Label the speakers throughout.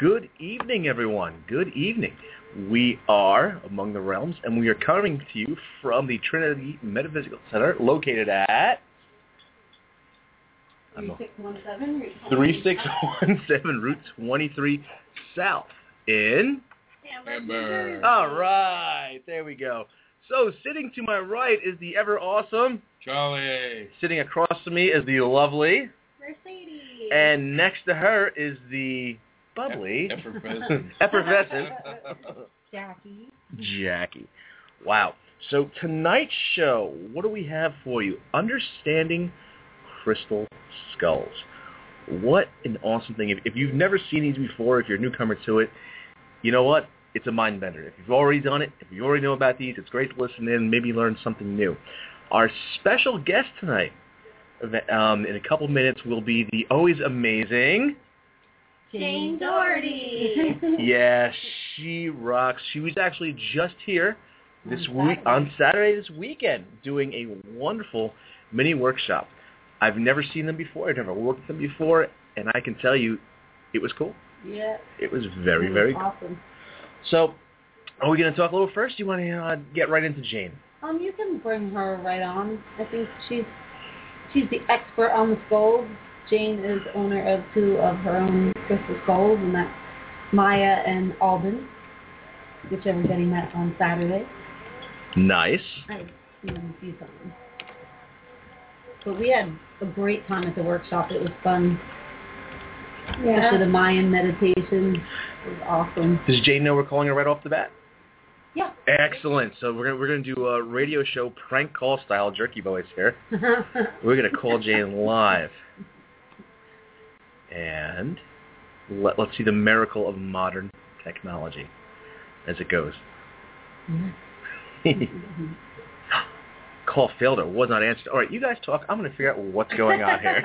Speaker 1: Good evening, everyone. Good evening. We are Among the Realms, and we are coming to you from the Trinity Metaphysical Center, located at 3617 Route 23 South in
Speaker 2: Amber.
Speaker 1: All right, there we go. So, sitting to my right is the ever awesome
Speaker 2: Charlie.
Speaker 1: Sitting across from me is the lovely
Speaker 3: Mercedes.
Speaker 1: And next to her is the bubbly
Speaker 2: Effervescent.
Speaker 1: Jackie. Wow. So tonight's show, what do we have for you? Understanding crystal skulls. What an awesome thing. If you've never seen these before, if you're a newcomer to it, you know what? It's a mind bender. If you've already done it, if you already know about these, it's great to listen in and maybe learn something new. Our special guest tonight, in a couple minutes, will be the always amazing
Speaker 3: Jane Doherty.
Speaker 1: Yeah, she rocks. She was actually just here on Saturday this weekend doing a wonderful mini workshop. I've never seen them before. I've never worked with them before, and I can tell you it was cool.
Speaker 3: Yeah.
Speaker 1: It was very, very cool.
Speaker 3: Awesome.
Speaker 1: So, are we going to talk a little first? Do you want to get right into Jane?
Speaker 3: You can bring her right on. I think she's the expert on the skulls. Jane is owner of two of her own crystal skulls, and that's Maya and Alden, which everybody met on Saturday.
Speaker 1: Nice.
Speaker 3: I've seen them a few times. But we had a great time at the workshop. It was fun. Yeah. Especially the Mayan meditation. It was awesome.
Speaker 1: Does Jane know we're calling her right off the bat?
Speaker 3: Yeah.
Speaker 1: Excellent. So we're gonna do a radio show prank call style jerky boys here. We're gonna call Jane live. And let's see the miracle of modern technology as it goes. Call failed or was not answered. All right, you guys talk. I'm going to figure out what's going on here.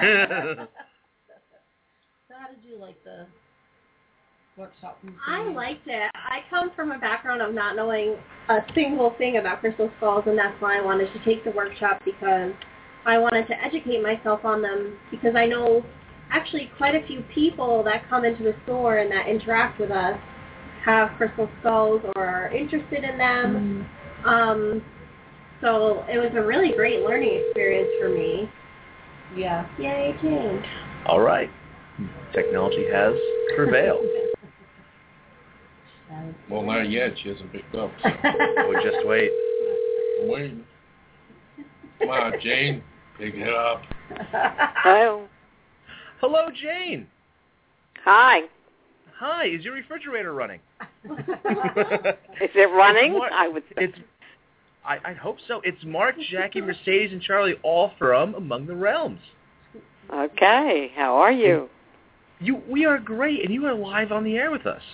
Speaker 3: So how did you like the workshop?
Speaker 4: I liked it. I come from a background of not knowing a single thing about crystal skulls, and that's why I wanted to take the workshop, because I wanted to educate myself on them, because I know actually quite a few people that come into the store and that interact with us have crystal skulls or are interested in them. So it was a really great learning experience for me.
Speaker 3: Yeah.
Speaker 4: Yay, Jane.
Speaker 1: All right. Technology has prevailed.
Speaker 2: Well, not yet. She hasn't picked up. So.
Speaker 1: We'll just wait.
Speaker 2: I'm waiting. Come on, Jane. Pick it up.
Speaker 5: Hello.
Speaker 1: Hello, Jane.
Speaker 5: Hi.
Speaker 1: Hi. Is your refrigerator running?
Speaker 5: Is it running?
Speaker 1: I hope so. It's Mark, Jackie, Mercedes, and Charlie, all from Among the Realms.
Speaker 5: Okay. How are you?
Speaker 1: We are great, and you are live on the air with us.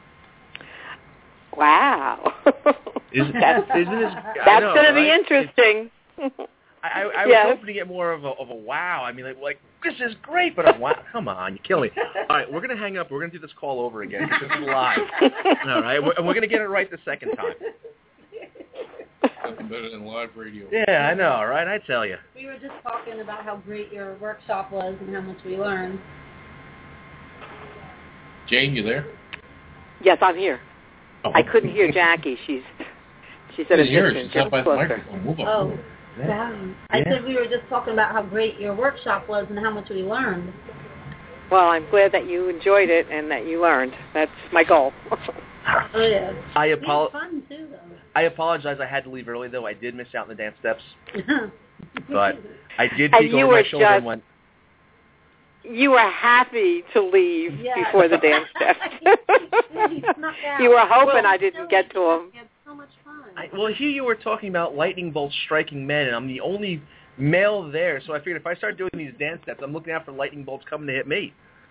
Speaker 5: Wow.
Speaker 1: Isn't this?
Speaker 5: That's going to be interesting.
Speaker 1: I was hoping to get more of a wow. I mean, like this is great, but wow, come on, you kill me. All right, we're going to hang up. We're going to do this call over again because this is live. All right, and we're going to get it right the second time.
Speaker 2: Nothing better than live radio.
Speaker 1: Yeah, I know, right? I tell you.
Speaker 3: We were just talking about how great your workshop was and how much we learned.
Speaker 2: Jane, you there?
Speaker 5: Yes, I'm here.
Speaker 2: Oh.
Speaker 5: I couldn't hear Jackie. She's at a distance.
Speaker 2: She's up by the microphone. Move up.
Speaker 3: Oh. Yeah. I said we were just talking about how great your workshop was and how much we learned.
Speaker 5: Well, I'm glad that you enjoyed it and that you learned. That's my goal.
Speaker 3: Oh, yeah.
Speaker 1: It was
Speaker 3: fun, too, though.
Speaker 1: I apologize. I had to leave early, though. I did miss out on the dance steps. But I did
Speaker 5: and
Speaker 1: peek over my shoulder and went...
Speaker 5: You were happy to leave before the dance steps. You were hoping I didn't get to them.
Speaker 3: So much fun.
Speaker 1: Well, here you were talking about lightning bolts striking men, and I'm the only male there, so I figured if I start doing these dance steps, I'm looking out for lightning bolts coming to hit me.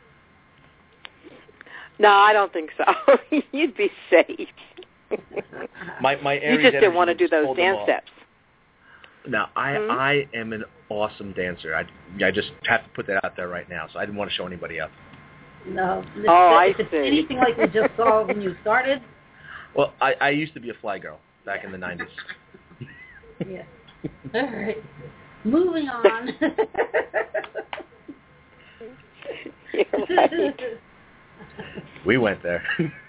Speaker 5: No, I don't think so. You'd be safe.
Speaker 1: My Aries
Speaker 5: you just didn't want to do those dance steps.
Speaker 1: No, I am an awesome dancer. I just have to put that out there right now, so I didn't want to show anybody up.
Speaker 3: No.
Speaker 5: If
Speaker 3: it's anything like we just saw when you started.
Speaker 1: Well, I used to be a fly girl back in the 90s.
Speaker 3: Yeah. All right. Moving on.
Speaker 5: Right.
Speaker 1: We went there.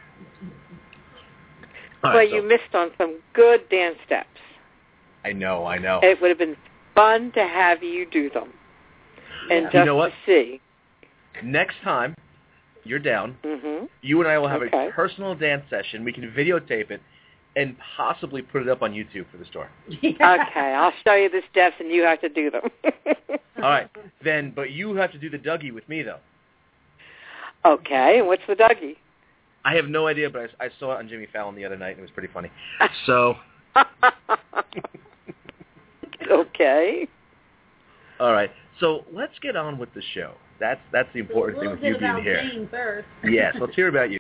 Speaker 5: Well, you missed on some good dance steps.
Speaker 1: I know.
Speaker 5: It would have been fun to have you do them. And just
Speaker 1: you know what?
Speaker 5: to see.
Speaker 1: Next time you're down, you and I will have a personal dance session. We can videotape it and possibly put it up on YouTube for the store.
Speaker 5: Okay, I'll show you the steps and you have to do them.
Speaker 1: All right, then, but you have to do the Dougie with me, though.
Speaker 5: Okay, and what's the Dougie?
Speaker 1: I have no idea, but I saw it on Jimmy Fallon the other night, and it was pretty funny. So.
Speaker 5: Okay.
Speaker 1: All right, so let's get on with the show. That's the important thing with you being here.
Speaker 3: Jane first.
Speaker 1: Yes, let's hear about you.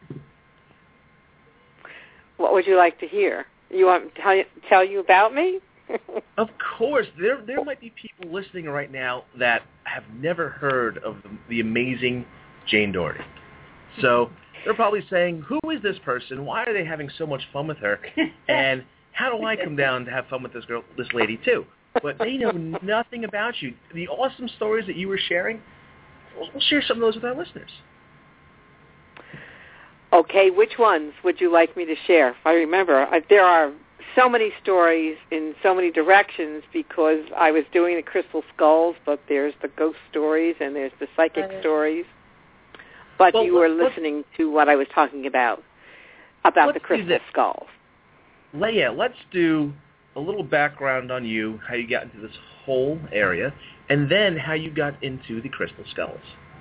Speaker 5: What would you like to hear? You want me to tell you about me?
Speaker 1: Of course. There might be people listening right now that have never heard of the amazing Jane Doherty. So they're probably saying, who is this person? Why are they having so much fun with her? And how do I come down to have fun with this lady too? But they know nothing about you. The awesome stories that you were sharing, we'll share some of those with our listeners.
Speaker 5: Okay, which ones would you like me to share? If I remember, there are so many stories in so many directions because I was doing the Crystal Skulls, but there's the ghost stories and there's the psychic stories. But you were listening to what I was talking about the Crystal Skulls.
Speaker 1: Leah, let's do a little background on you, how you got into this whole area, and then how you got into the Crystal Skulls.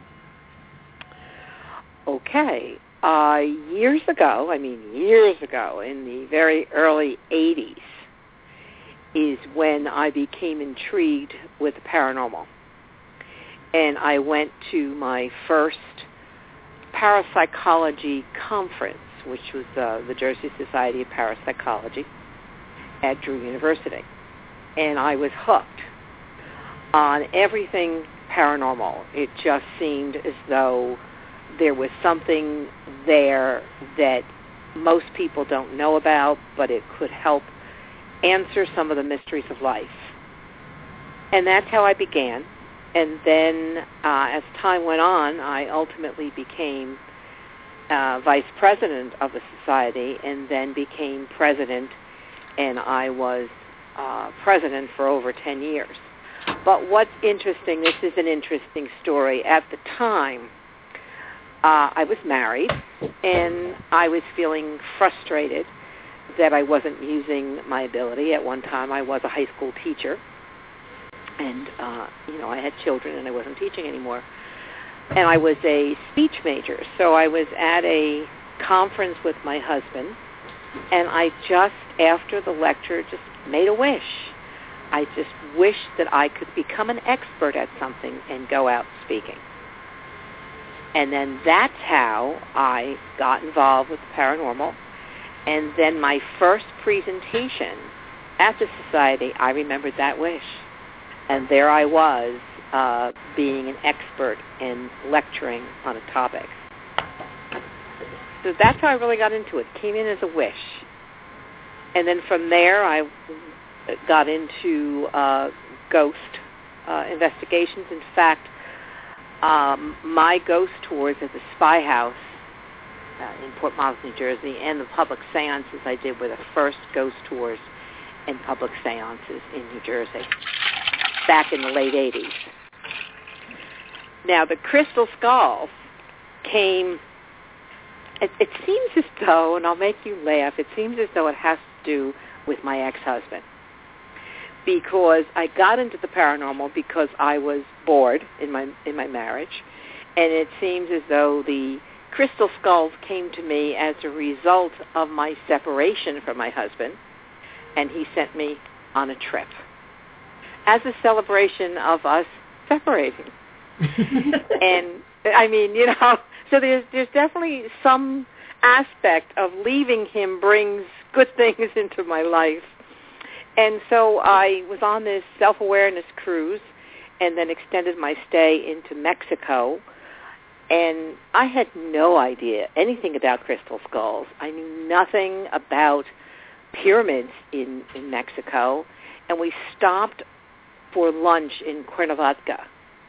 Speaker 5: Okay. Years ago, in the very early 80s, is when I became intrigued with the paranormal. And I went to my first parapsychology conference, which was the Jersey Society of Parapsychology at Drew University. And I was hooked on everything paranormal. It just seemed as though there was something there that most people don't know about, but it could help answer some of the mysteries of life. And that's how I began. And then as time went on, I ultimately became vice president of the society and then became president, and I was president for over 10 years. But what's interesting, this is an interesting story. At the time, I was married, and I was feeling frustrated that I wasn't using my ability. At one time, I was a high school teacher, and, I had children, and I wasn't teaching anymore. And I was a speech major, so I was at a conference with my husband, and I just, after the lecture, just made a wish. I just wished that I could become an expert at something and go out speaking. And then that's how I got involved with the paranormal. And then my first presentation at the society, I remembered that wish. And there I was, being an expert and lecturing on a topic. So that's how I really got into it. Came in as a wish. And then from there, I got into ghost investigations. In fact, my ghost tours at the Spy House in Port Miles, New Jersey, and the public seances I did were the first ghost tours and public seances in New Jersey back in the late 80s. Now, the Crystal Skulls came, it seems as though, and I'll make you laugh, it seems as though it has to do with my ex-husband. Because I got into the paranormal because I was bored in my marriage, and it seems as though the Crystal Skulls came to me as a result of my separation from my husband, and he sent me on a trip as a celebration of us separating. And so there's definitely some aspect of leaving him brings good things into my life. And so I was on this self-awareness cruise and then extended my stay into Mexico. And I had no idea anything about Crystal Skulls. I knew nothing about pyramids in Mexico. And we stopped for lunch in Cuernavaca.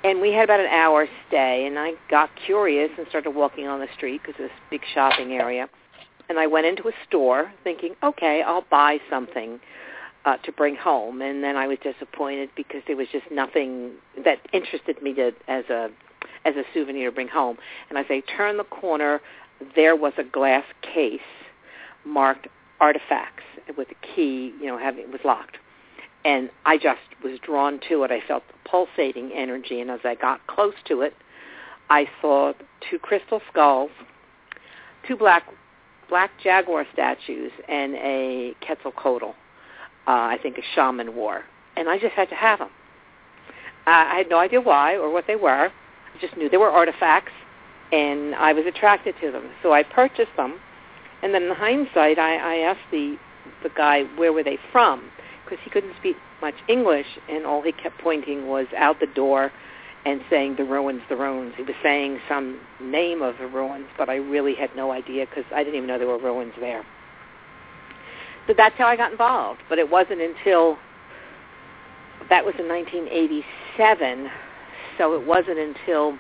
Speaker 5: And we had about an hour stay, and I got curious and started walking on the street because it was a big shopping area. And I went into a store thinking, okay, I'll buy something to bring home. And then I was disappointed because there was just nothing that interested me as a souvenir to bring home. And as I turned the corner, there was a glass case marked artifacts with a key, it was locked. And I just was drawn to it. I felt the pulsating energy, and as I got close to it, I saw 2 crystal skulls, 2 black jaguar statues, and a Quetzalcoatl, I think a shaman wore. And I just had to have them. I had no idea why or what they were. I just knew they were artifacts, and I was attracted to them. So I purchased them, and then in hindsight, I asked the guy where were they from, because he couldn't speak much English, and all he kept pointing was out the door and saying, the ruins, the ruins. He was saying some name of the ruins, but I really had no idea because I didn't even know there were ruins there. So that's how I got involved. But it wasn't until, that was in 1987, so it wasn't until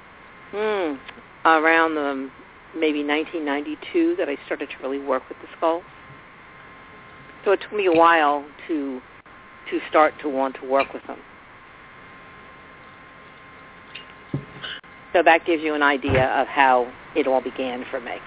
Speaker 5: around maybe 1992 that I started to really work with the skulls. So it took me a while to start to want to work with them. So that gives you an idea of how it all began for me.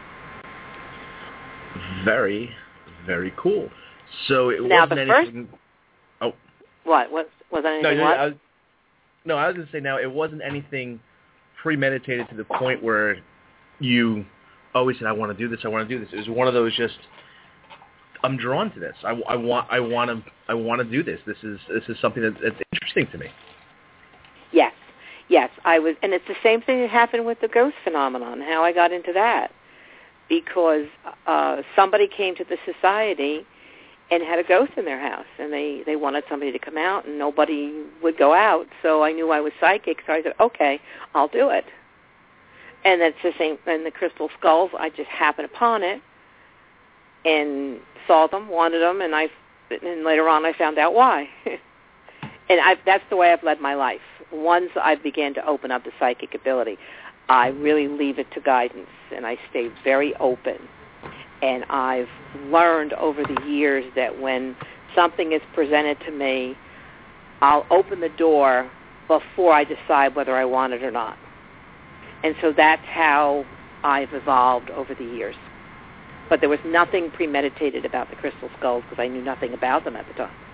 Speaker 1: Very, very cool. So it
Speaker 5: now
Speaker 1: wasn't
Speaker 5: the
Speaker 1: anything...
Speaker 5: First...
Speaker 1: Oh.
Speaker 5: What? Was that anything?
Speaker 1: I was going to say now, it wasn't anything premeditated to the point where you always said, I want to do this, I want to do this. It was one of those just... I'm drawn to this. I want to do this. This is something that's interesting to me.
Speaker 5: Yes, I was, and it's the same thing that happened with the ghost phenomenon. How I got into that, because somebody came to the society and had a ghost in their house, and they wanted somebody to come out, and nobody would go out. So I knew I was psychic, so I said, okay, I'll do it. And that's the same. And the crystal skulls, I just happened upon it and saw them, wanted them, and later on I found out why. And that's the way I've led my life. Once I began to open up the psychic ability, I really leave it to guidance, and I stay very open. And I've learned over the years that when something is presented to me, I'll open the door before I decide whether I want it or not. And so that's how I've evolved over the years. But there was nothing premeditated about the crystal skulls because I knew nothing about them at the time.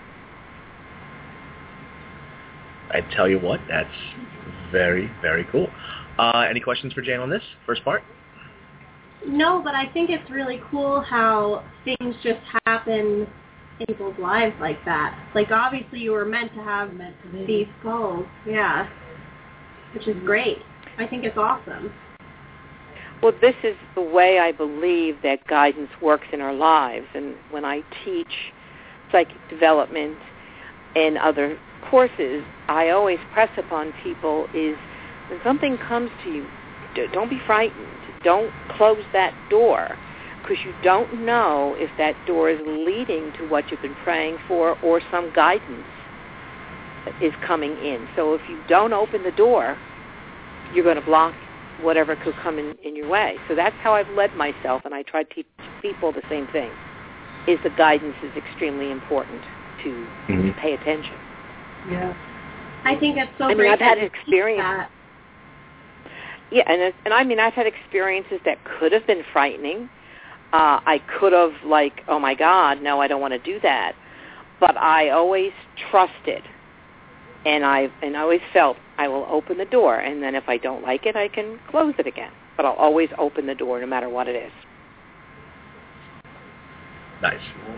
Speaker 1: I tell you what, that's very, very cool. Any questions for Jane on this first part?
Speaker 4: No, but I think it's really cool how things just happen in people's lives like that. Like, obviously you were meant to have these skulls. Yeah. Which is great. I think it's awesome.
Speaker 5: Well, this is the way I believe that guidance works in our lives. And when I teach psychic development and other courses, I always press upon people is when something comes to you, don't be frightened. Don't close that door, because you don't know if that door is leading to what you've been praying for or some guidance is coming in. So if you don't open the door, you're going to block whatever could come in your way. So that's how I've led myself, and I try to teach people the same thing, is the guidance is extremely important to pay attention.
Speaker 3: Yeah.
Speaker 4: I think it's so great.
Speaker 5: I've had experience. Yeah, and I mean, I've had experiences that could have been frightening. I could have, like, oh my God, no, I don't want to do that. But I always trusted, and I always felt I will open the door, and then if I don't like it, I can close it again. But I'll always open the door, no matter what it is.
Speaker 1: Nice.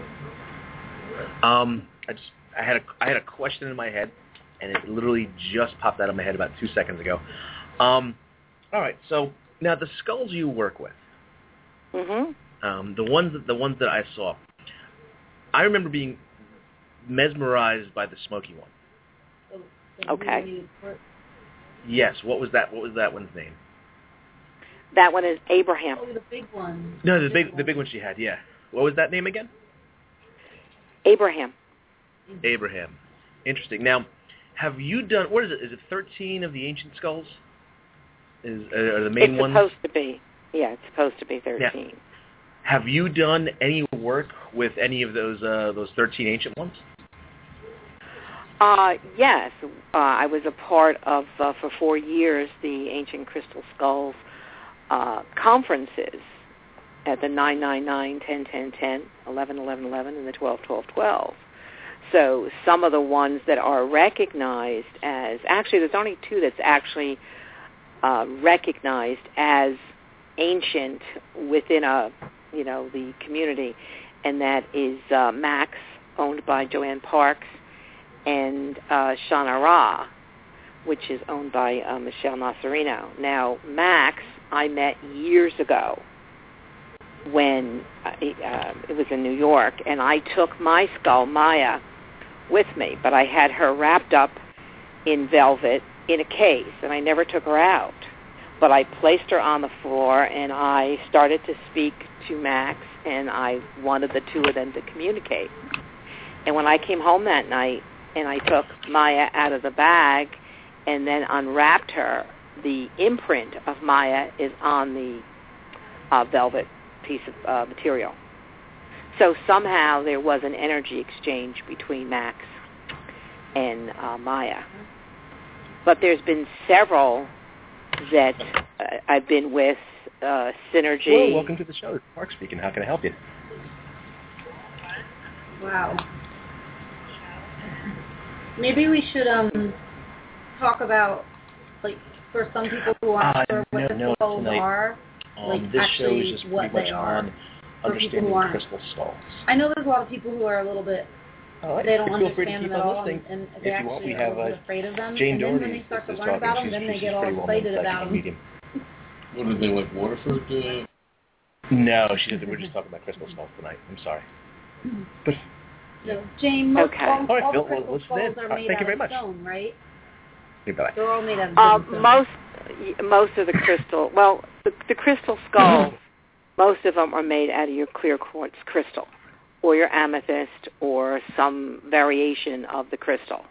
Speaker 1: I had a question in my head, and it literally just popped out of my head about 2 seconds ago. All right, so now the skulls you work with, the ones that I saw, I remember being mesmerized by the smoky one.
Speaker 5: Okay.
Speaker 1: Yes. What was that one's name?
Speaker 5: That one is Abraham.
Speaker 3: Oh, the big one.
Speaker 1: No, the big one she had. Yeah. What was that name again?
Speaker 5: Abraham.
Speaker 1: Abraham. Interesting. Now, Have you done, what is it? Is it 13 of the ancient skulls? Are the main ones?
Speaker 5: It's supposed to be. Yeah, it's supposed to be 13.
Speaker 1: Yeah. Have you done any work with any of those 13 ancient ones?
Speaker 5: Yes. I was a part of, for 4 years, the Ancient Crystal Skulls conferences at the 999, 10, 10, 10, 11, 11, 11, and the 12, 12, 12. So some of the ones that are recognized as, actually there's only 2 that's actually recognized as ancient within the community, and that is Max, owned by Joanne Parks, and Shana Ra, which is owned by Michelle Nasarino. Now, Max, I met years ago when it was in New York, and I took my skull, Maya, with me, but I had her wrapped up in velvet in a case, and I never took her out. But I placed her on the floor, and I started to speak to Max, and I wanted the 2 of them to communicate. And when I came home that night, and I took Maya out of the bag and then unwrapped her, the imprint of Maya is on the velvet piece of material. So somehow there was an energy exchange between Max and Maya. But there's been several that I've been with, Synergy.
Speaker 1: Hello, welcome to the show. Mark speaking. How can I help you?
Speaker 3: Wow. Maybe we should talk about, like, for some people who aren't sure what the skulls are, like
Speaker 1: this
Speaker 3: actually
Speaker 1: show is just
Speaker 3: what
Speaker 1: pretty
Speaker 3: they
Speaker 1: much
Speaker 3: are.
Speaker 1: on understanding crystal skulls.
Speaker 3: I know there's a lot of people who are a little bit, they don't understand them at all, and they actually are a little bit afraid of them.
Speaker 1: Jane
Speaker 3: and then when
Speaker 1: Doherty
Speaker 3: they start to
Speaker 1: is
Speaker 3: learn
Speaker 1: talking.
Speaker 3: about them, then they get all excited about them.
Speaker 1: Medium.
Speaker 2: What are they, like Waterford?
Speaker 1: No, we're just talking about crystal skulls tonight. I'm sorry. But
Speaker 3: So, Jane, most
Speaker 5: Okay.
Speaker 3: all the crystal skulls are made out of stone, right?
Speaker 1: Goodbye.
Speaker 3: They're all made out of stone.
Speaker 5: Most of the crystal, well, the crystal skulls, most of them are made out of your clear quartz crystal, or your amethyst, or some variation of the crystal.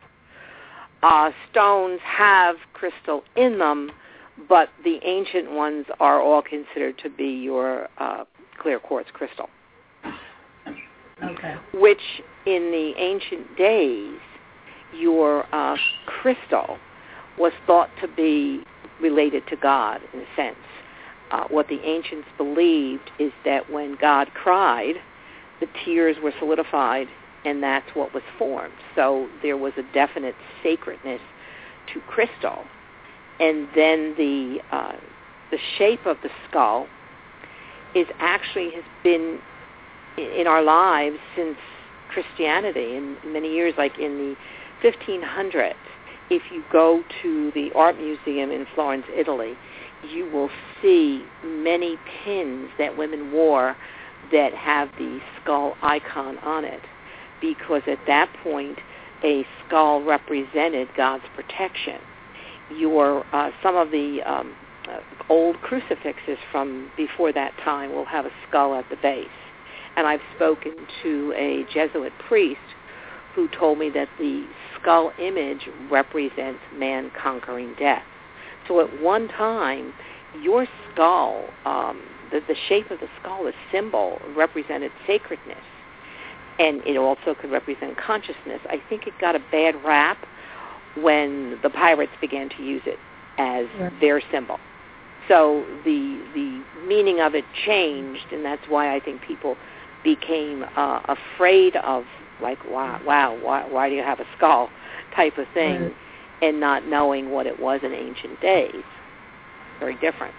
Speaker 5: Stones have crystal in them, but the ancient ones are all considered to be your clear quartz crystal.
Speaker 3: Okay.
Speaker 5: Which, in the ancient days, your crystal was thought to be related to God, in a sense. What the ancients believed is that when God cried, the tears were solidified, and that's what was formed. So there was a definite sacredness to crystal. And then the shape of the skull has been in our lives since Christianity, in many years, like in the 1500s. If you go to the art museum in Florence, Italy, you will see many pins that women wore that have the skull icon on it, because at that point a skull represented God's protection. Some of the old crucifixes from before that time will have a skull at the base. And I've spoken to a Jesuit priest who told me that the skull image represents man conquering death. So at one time, your skull, the shape of the skull, the symbol, represented sacredness. And it also could represent consciousness. I think it got a bad rap when the pirates began to use it as their symbol. So the meaning of it changed, and that's why I think people became afraid of, like, why do you have a skull type of thing, and not knowing what it was in ancient days. Very different.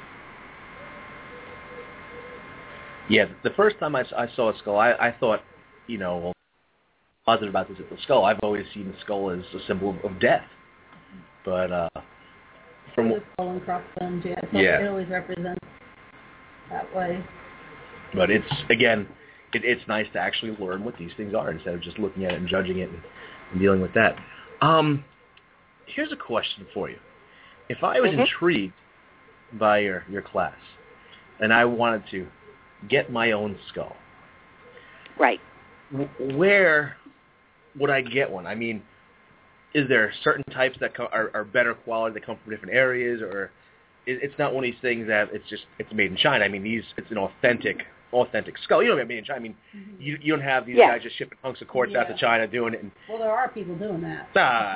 Speaker 1: Yeah, the first time I saw a skull, I thought, positive about this skull. I've always seen the skull as a symbol of death. But from
Speaker 3: the skull and crossbones, it always represents that way.
Speaker 1: But it's nice to actually learn what these things are instead of just looking at it and judging it and dealing with that. Here's a question for you. If I was intrigued by your class and I wanted to get my own skull,
Speaker 5: right?
Speaker 1: Where would I get one? I mean, is there certain types that are better quality that come from different areas, or it's not one of these things that it's made in China? I mean, it's an authentic skull. You don't have made in China. I mean, you don't have these guys just shipping hunks of quartz out to China doing it.
Speaker 3: Well, there are people doing that.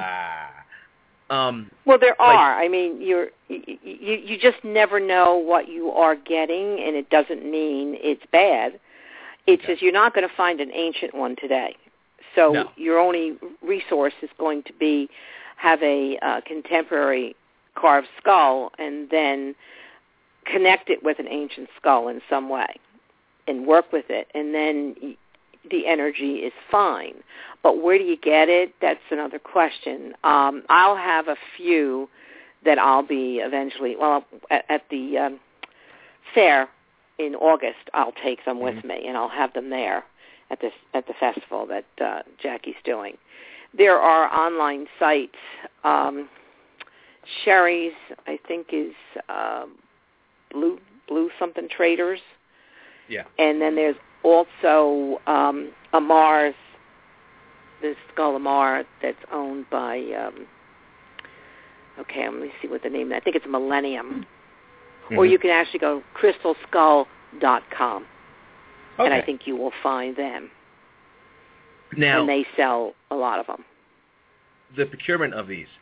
Speaker 5: Well, there are. I mean, you just never know what you are getting, and it doesn't mean it's bad. It's just you're not going to find an ancient one today. So your only resource is going to be have a contemporary carved skull and then connect it with an ancient skull in some way and work with it, and then the energy is fine. But where do you get it? That's another question. I'll have a few that I'll be eventually, at the fair in August, I'll take them with me, and I'll have them there at the festival that Jackie's doing. There are online sites. Sherry's, I think, is Blue something Traders.
Speaker 1: Yeah.
Speaker 5: And then there's also Amar's, the Skull Amar that's owned by, let me see what the name is. I think it's Millennium. Mm-hmm. Or you can actually go crystalskull.com. Okay. And I think you will find them.
Speaker 1: Now,
Speaker 5: and they sell a lot of them.
Speaker 1: The procurement of these,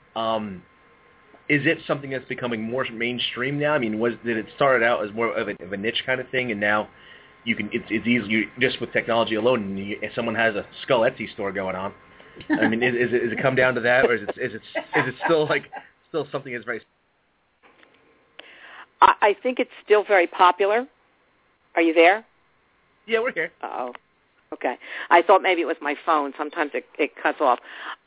Speaker 1: is it something that's becoming more mainstream now? I mean, did it start out as more of a niche kind of thing, and now it's easy just with technology alone? And if someone has a Skull Etsy store going on, I mean, is it come down to that, or is it still something that's very?
Speaker 5: I think it's still very popular. Are you there?
Speaker 1: Yeah, we're here.
Speaker 5: Uh-oh. Okay. I thought maybe it was my phone. Sometimes it cuts off.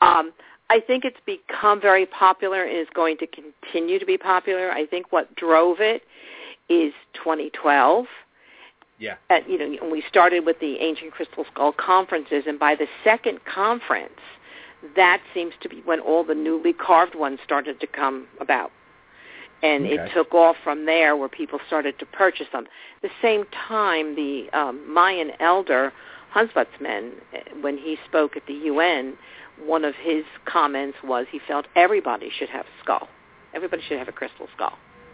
Speaker 5: I think it's become very popular and is going to continue to be popular. I think what drove it is 2012.
Speaker 1: Yeah.
Speaker 5: We started with the Ancient Crystal Skull conferences, and by the second conference, that seems to be when all the newly carved ones started to come about. And it took off from there where people started to purchase them. At the same time, the Mayan elder, Huntsvatsman, when he spoke at the UN, one of his comments was he felt everybody should have a skull. Everybody should have a crystal skull,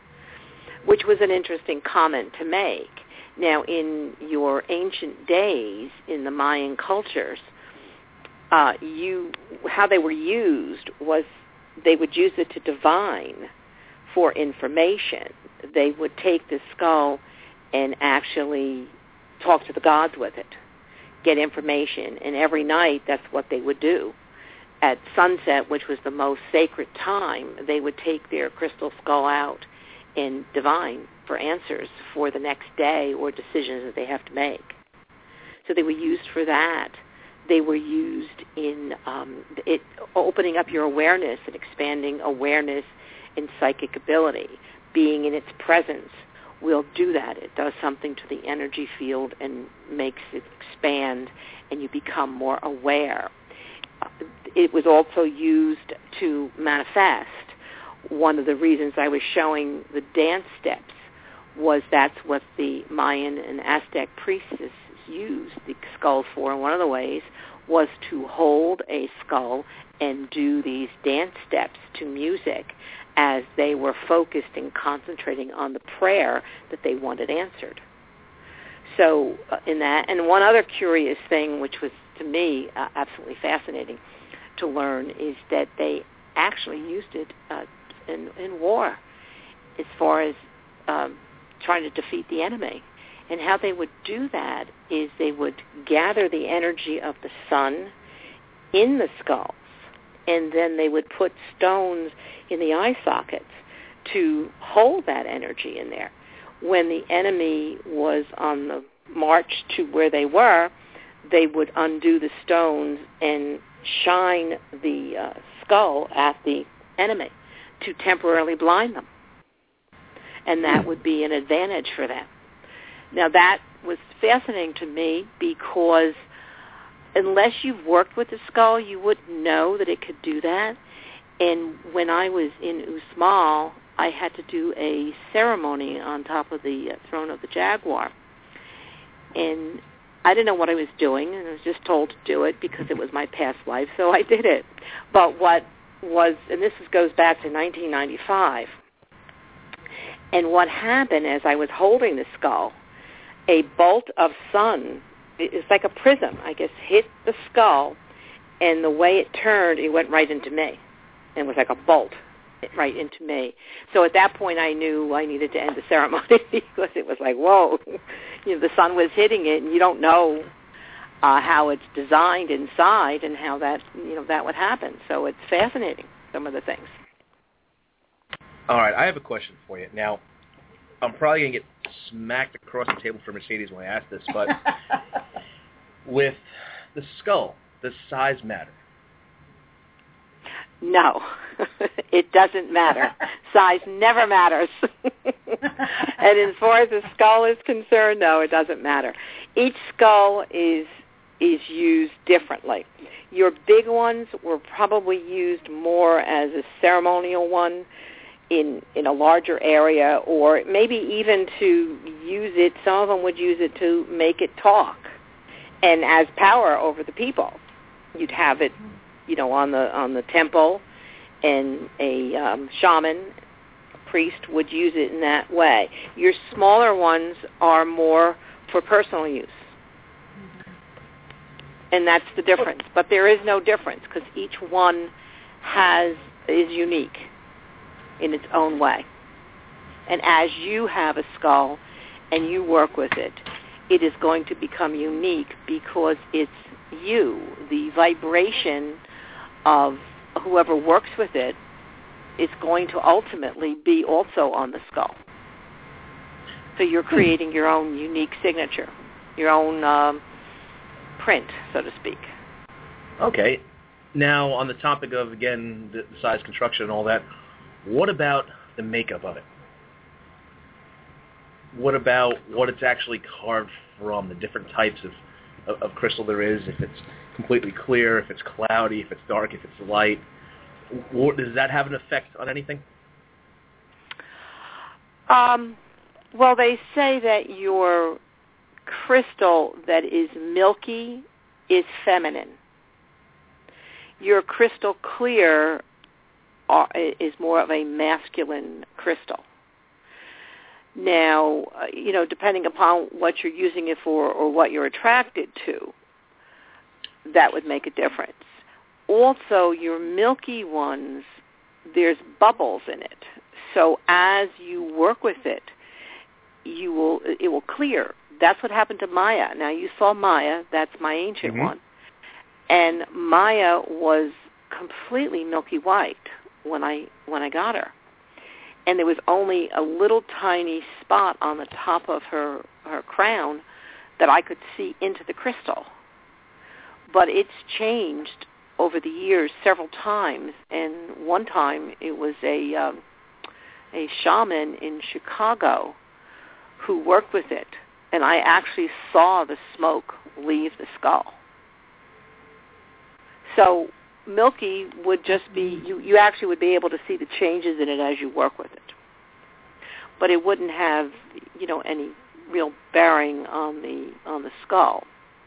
Speaker 5: which was an interesting comment to make. Now, in your ancient days, in the Mayan cultures, how they were used was they would use it to divine for information. They would take the skull and actually talk to the gods with it, get information, and every night that's what they would do. At sunset, which was the most sacred time, they would take their crystal skull out and divine for answers for the next day or decisions that they have to make. So they were used for that. They were used in opening up your awareness and expanding awareness and psychic ability. Being in its presence will do that. It does something to the energy field and makes it expand, and you become more aware. It was also used to manifest. One of the reasons I was showing the dance steps was that's what the Mayan and Aztec priestesses used the skulls for, and one of the ways was to hold a skull and do these dance steps to music as they were focused and concentrating on the prayer that they wanted answered. So in that, and one other curious thing, which was to me absolutely fascinating to learn, is that they actually used it in war as far as trying to defeat the enemy. And how they would do that is they would gather the energy of the sun in the skulls, and then they would put stones in the eye sockets to hold that energy in there. When the enemy was on the march to where they were, they would undo the stones and shine the skull at the enemy to temporarily blind them. And that would be an advantage for them. Now, that was fascinating to me because unless you've worked with the skull, you wouldn't know that it could do that. And when I was in Uxmal, I had to do a ceremony on top of the throne of the jaguar. And I didn't know what I was doing, and I was just told to do it because it was my past life, so I did it. But what was, and this goes back to 1995, and what happened as I was holding the skull, a bolt of sun, it's like a prism, I guess, hit the skull, and the way it turned, it went right into me. And it was like a bolt right into me. So at that point, I knew I needed to end the ceremony because it was like, whoa, the sun was hitting it, and you don't know how it's designed inside and how that, that would happen. So it's fascinating, some of the things.
Speaker 1: All right, I have a question for you. Now, I'm probably going to get smacked across the table for Mercedes when I ask this, but with the skull, does size matter?
Speaker 5: No, it doesn't matter. Size never matters. And as far as the skull is concerned, no, it doesn't matter. Each skull is used differently. Your big ones were probably used more as a ceremonial one in a larger area, or maybe even to use it. Some of them would use it to make it talk, and as power over the people. You'd have it, on the temple, and a shaman, a priest would use it in that way. Your smaller ones are more for personal use, and that's the difference. But there is no difference because each one is unique in its own way. And as you have a skull and you work with it, it is going to become unique because it's you. The vibration of whoever works with it is going to ultimately be also on the skull. So you're creating your own unique signature, your own print, so to speak.
Speaker 1: Okay. Now, on the topic of, again, the size, construction, and all that, what about the makeup of it? What about what it's actually carved from, the different types of crystal there is, if it's completely clear, if it's cloudy, if it's dark, if it's light? Does that have an effect on anything?
Speaker 5: Well, they say that your crystal that is milky is feminine. Your crystal clear is more of a masculine crystal. Now, depending upon what you're using it for or what you're attracted to, that would make a difference. Also, your milky ones, there's bubbles in it. So as you work with it, it will clear. That's what happened to Maya. Now, you saw Maya. That's my ancient one. And Maya was completely milky white when I got her. And there was only a little tiny spot on the top of her crown that I could see into the crystal. But it's changed over the years several times. And one time it was a shaman in Chicago who worked with it. And I actually saw the smoke leave the skull. So milky would just be, you actually would be able to see the changes in it as you work with it. But it wouldn't have, any real bearing on the skull.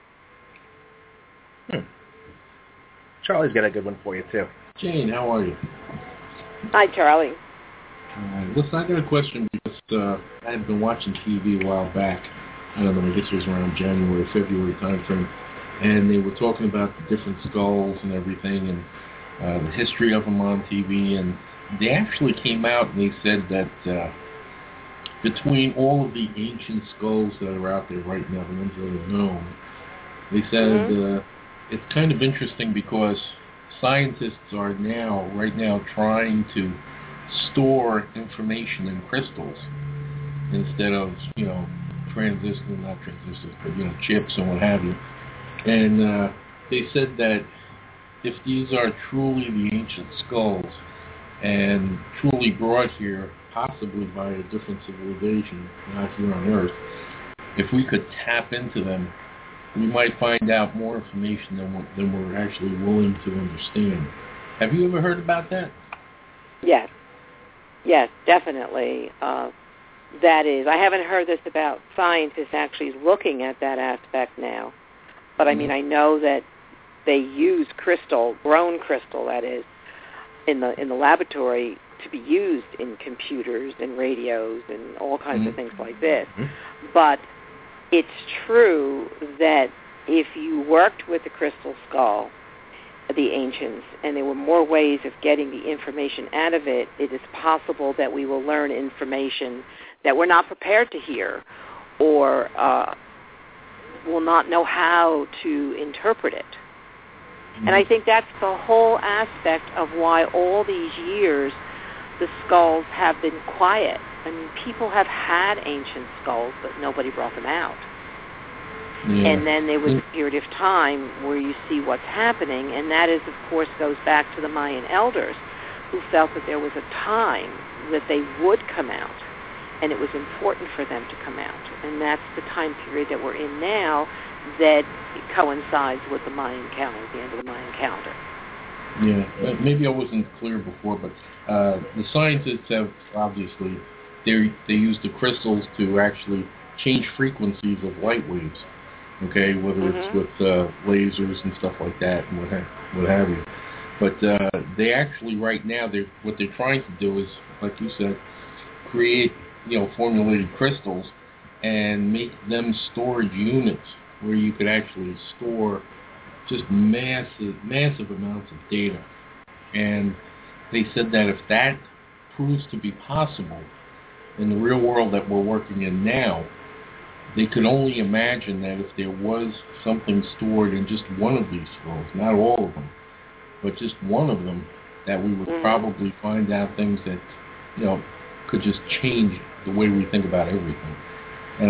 Speaker 1: Charlie's got a good one for you, too.
Speaker 2: Jane, how are you?
Speaker 5: Hi, Charlie.
Speaker 2: Listen, I got a question because I had been watching TV a while back. I don't know, I guess it was around January, February timeframe. And they were talking about the different skulls and everything and the history of them on TV. And they actually came out and they said that between all of the ancient skulls that are out there right now, the ones that are known, they said it's kind of interesting because scientists are right now trying to store information in crystals instead of, not transistors, but, chips and what have you. And they said that if these are truly the ancient skulls and truly brought here possibly by a different civilization, not here on Earth, if we could tap into them, we might find out more information than we're actually willing to understand. Have you ever heard about that?
Speaker 5: Yes, definitely. that is, I haven't heard this about scientists actually looking at that aspect now, but I mean, I know that they use crystal, grown crystal, that is, in the laboratory to be used in computers and radios and all kinds of things like this. But it's true that if you worked with the crystal skull, the ancients, and there were more ways of getting the information out of it, it is possible that we will learn information that we're not prepared to hear or will not know how to interpret it. And I think that's the whole aspect of why all these years the skulls have been quiet. I mean, people have had ancient skulls, but nobody brought them out. Yeah. And then there was a period of time where you see what's happening, and that is, of course, goes back to the Mayan elders who felt that there was a time that they would come out, and it was important for them to come out. And that's the time period that we're in now that coincides with the Mayan calendar, the end of the Mayan calendar.
Speaker 2: Yeah, maybe I wasn't clear before, but the scientists have obviously, they use the crystals to actually change frequencies of light waves, okay, whether it's with lasers and stuff like that and what have you. But they actually, right now, what they're trying to do is, like you said, create, formulated crystals and make them storage units where you could actually store just massive amounts of data. And they said that if that proves to be possible in the real world that we're working in now, they could only imagine that if there was something stored in just one of these skulls, not all of them, but just one of them, that we would probably find out things that, could just change the way we think about everything. And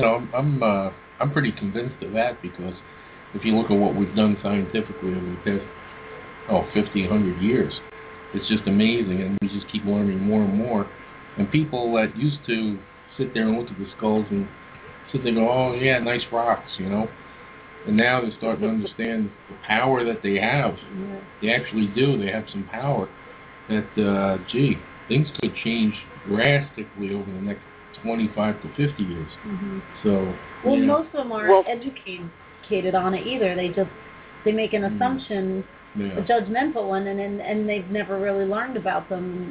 Speaker 2: I'm pretty convinced of that, because if you look at what we've done scientifically over the past 50, 100 years, it's just amazing, and we just keep learning more and more. And people that used to sit there and look at the skulls and sit there and go, oh yeah, nice rocks, and now they're starting to understand the power that they have. Yeah. They actually do. They have some power that, things could change drastically over the next 25 to 50 years. So,
Speaker 3: most of them aren't educated on it either. They make an assumption, a judgmental one, and they've never really learned about them,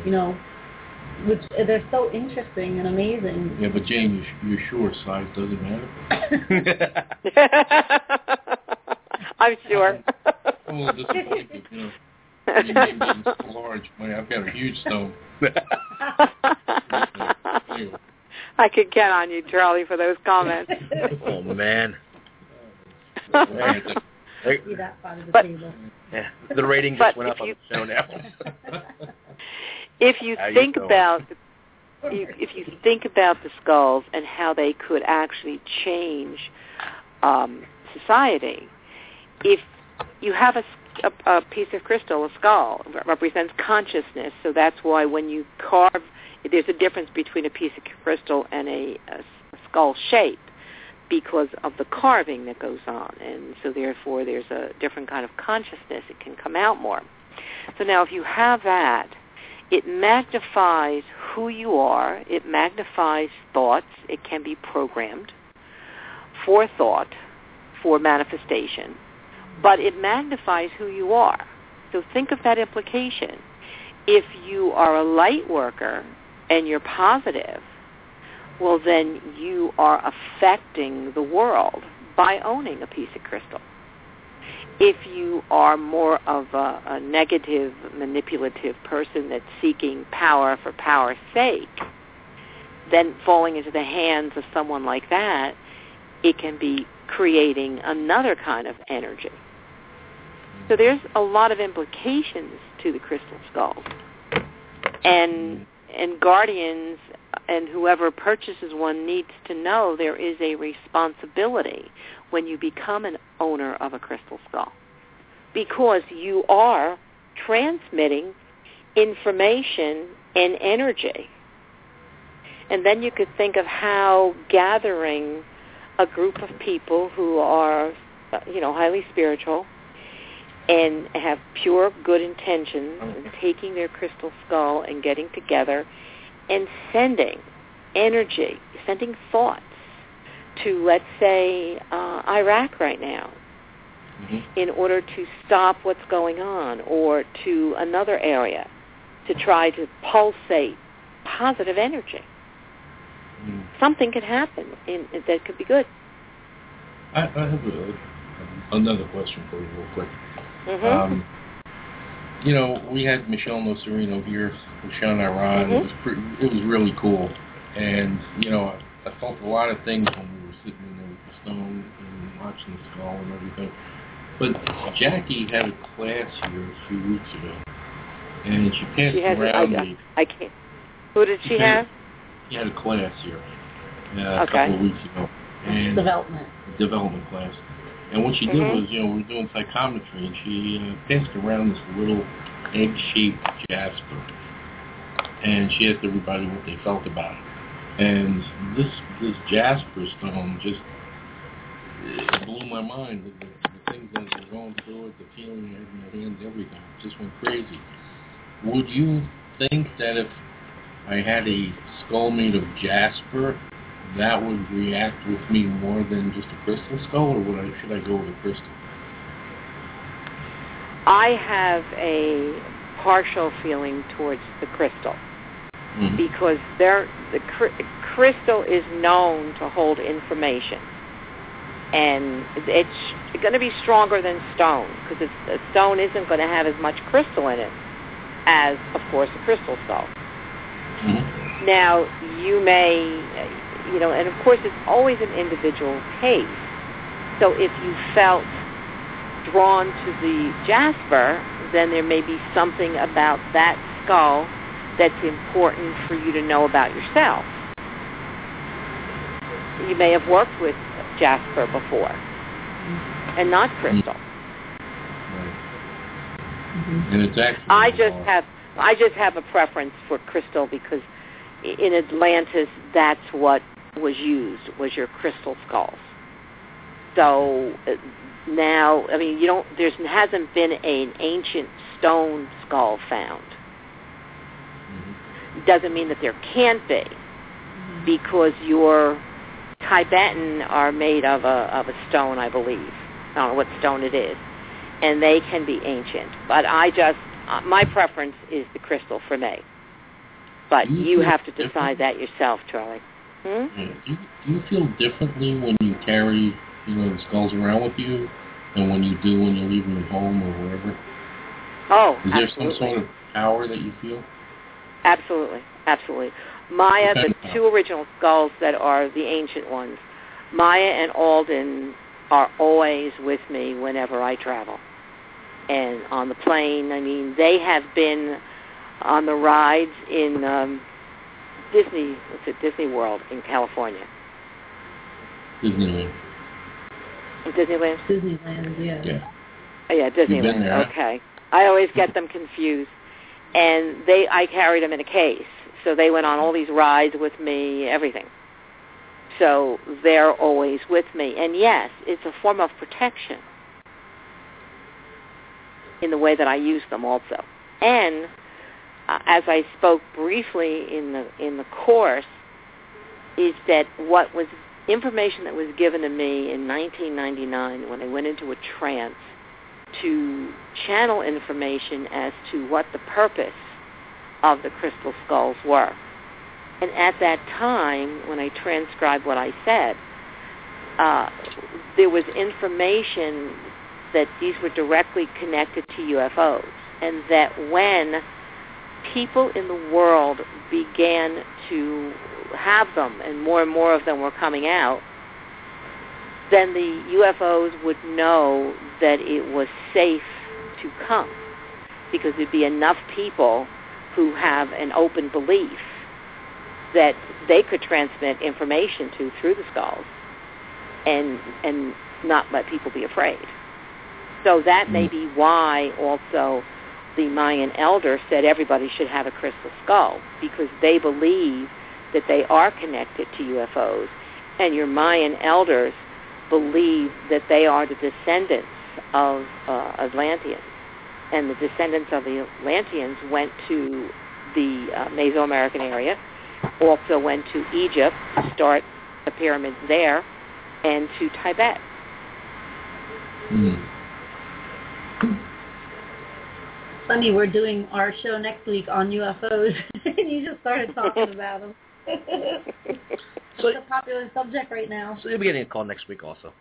Speaker 3: which they're so interesting and amazing.
Speaker 2: Yeah, but Jane, you're sure size doesn't matter?
Speaker 5: I'm sure.
Speaker 2: Well, just being so large, I've got a huge stone.
Speaker 5: I could count on you, Charlie, for those comments.
Speaker 1: Oh, man.
Speaker 3: See that part of the table.
Speaker 1: Yeah, the rating just went up on the show now.
Speaker 5: If you think about the skulls and how they could actually change society, if you have a piece of crystal, a skull, represents consciousness, so that's why when you carve, there's a difference between a piece of crystal and a skull shape because of the carving that goes on, and so therefore there's a different kind of consciousness. It can come out more. So now if you have that, it magnifies who you are. It magnifies thoughts. It can be programmed for thought, for manifestation, but it magnifies who you are. So think of that implication. If you are a light worker and you're positive, well, then you are affecting the world by owning a piece of crystal. If you are more of a negative, manipulative person that's seeking power for power's sake, then falling into the hands of someone like that, it can be creating another kind of energy. So there's a lot of implications to the crystal skulls. And guardians and whoever purchases one needs to know there is a responsibility when you become an owner of a crystal skull, because you are transmitting information and energy. And then you could think of how gathering a group of people who are, highly spiritual and have pure good intentions and taking their crystal skull and getting together and sending energy, sending thoughts to, let's say, Iraq right now, in order to stop what's going on, or to another area to try to pulsate positive energy. Something could happen that could be good.
Speaker 2: I have another question for you real quick. We had Michelle Nocerino here with Sean Iran. It was really cool. And, I felt a lot of things when we were sitting in there with the stone and watching the skull and everything. But Jackie had a class here a few weeks ago, and she passed around me.
Speaker 5: I can't. Who did she have?
Speaker 2: She had a class here a couple of weeks ago. And development class. And what she did was, we were doing psychometry, and she passed around this little egg-shaped jasper. And she asked everybody what they felt about it. And this jasper stone just blew my mind. The things that were going through it, the feeling I had in my hands, everything. It just went crazy. Would you think that if I had a skull made of jasper, that would react with me more than just a crystal skull, or should I go with a crystal?
Speaker 5: I have a partial feeling towards the crystal, because the crystal is known to hold information, and it's going to be stronger than stone, because a stone isn't going to have as much crystal in it as, of course, a crystal skull. Now, you may, and of course it's always an individual case. So if you felt drawn to the jasper, then there may be something about that skull that's important for you to know about yourself. You may have worked with jasper before, and not crystal.
Speaker 2: And it's actually
Speaker 5: I just have a preference for crystal, because in Atlantis, that's what was used, was your crystal skulls. So now, there hasn't been an ancient stone skull found. It doesn't mean that there can't be, because your Tibetan are made of a stone, I believe. I don't know what stone it is, and they can be ancient. But my preference is the crystal for me. But you have to decide that yourself, Charlie.
Speaker 2: Do you feel differently when you carry, the skulls around with you than when you do when you leave them at home or wherever?
Speaker 5: Oh,
Speaker 2: Is there some sort of power that you feel?
Speaker 5: Absolutely. Maya, the two original skulls that are the ancient ones, Maya and Alden are always with me whenever I travel. And on the plane, they have been on the rides in Disney World in California.
Speaker 2: Disneyland.
Speaker 3: Disneyland, yeah.
Speaker 5: Yeah, Disneyland. Okay. I always get them confused. And I carried them in a case. So they went on all these rides with me, everything. So they're always with me. And yes, it's a form of protection in the way that I use them also. And as I spoke briefly in the course, is that what was information that was given to me in 1999 when I went into a trance to channel information as to what the purpose of the crystal skulls were. And at that time, when I transcribed what I said, there was information that these were directly connected to UFOs, and that when people in the world began to have them, and more of them were coming out, then the UFOs would know that it was safe to come, because there'd be enough people who have an open belief that they could transmit information to through the skulls and not let people be afraid. So that may be why also the Mayan elder said everybody should have a crystal skull, because they believe that they are connected to UFOs, and your Mayan elders believe that they are the descendants of Atlanteans. And the descendants of the Atlanteans went to the Mesoamerican area also went to Egypt to start the pyramids there, and to Tibet.
Speaker 3: Funny, we're doing our show next week on UFOs, and you just started talking about them. It's a popular subject right now.
Speaker 1: So you'll be getting a call next week also.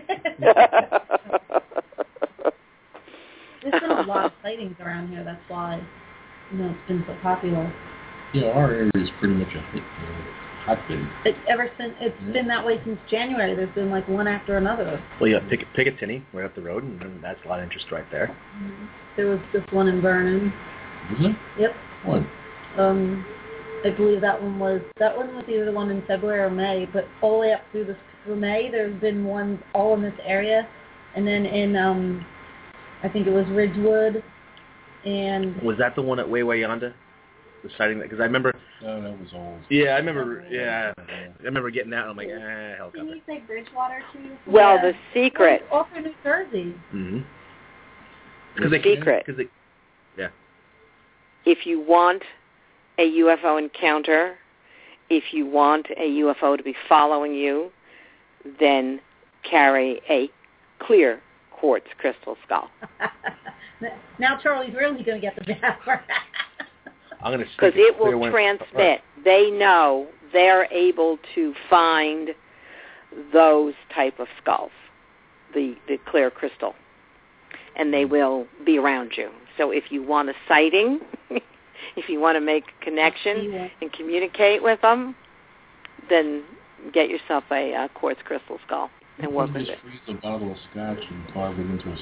Speaker 3: There's been a lot of sightings around here, that's why it's been so popular.
Speaker 2: Yeah, our area is pretty much a hotbed.
Speaker 3: It's been that way since January. There's been like one after another.
Speaker 1: Well, you have Picatinny right up the road, and that's a lot of interest right there.
Speaker 3: Mm-hmm. There was just one in Vernon.
Speaker 2: Was it?
Speaker 3: Yep.
Speaker 2: What?
Speaker 3: I believe that one was either the one in February or May, but all the way up through May, there's been ones all in this area, and then in I think it was Ridgewood, and
Speaker 1: was that the one at Way Yonder? The sighting that, because I remember.
Speaker 2: No, that was old.
Speaker 1: Yeah, I remember. Yeah, I remember getting that, and I'm like, helicopter.
Speaker 4: Can you say Bridgewater too?
Speaker 5: Well, the secret.
Speaker 3: Well, also New Jersey.
Speaker 1: Mm-hmm.
Speaker 5: The secret.
Speaker 1: Yeah.
Speaker 5: If you want a UFO encounter, if you want a UFO to be following you, then carry a clear quartz crystal skull.
Speaker 3: Now Charlie's really going to get the jabber.
Speaker 1: I'm going to
Speaker 5: because it will transmit. Right. They know they're able to find those type of skulls, the clear crystal, and they will be around you. So if you want a sighting, if you want to make a connection and communicate with them, then get yourself a quartz crystal skull and work with it.
Speaker 2: Just freeze a bottle of scotch and carve it into a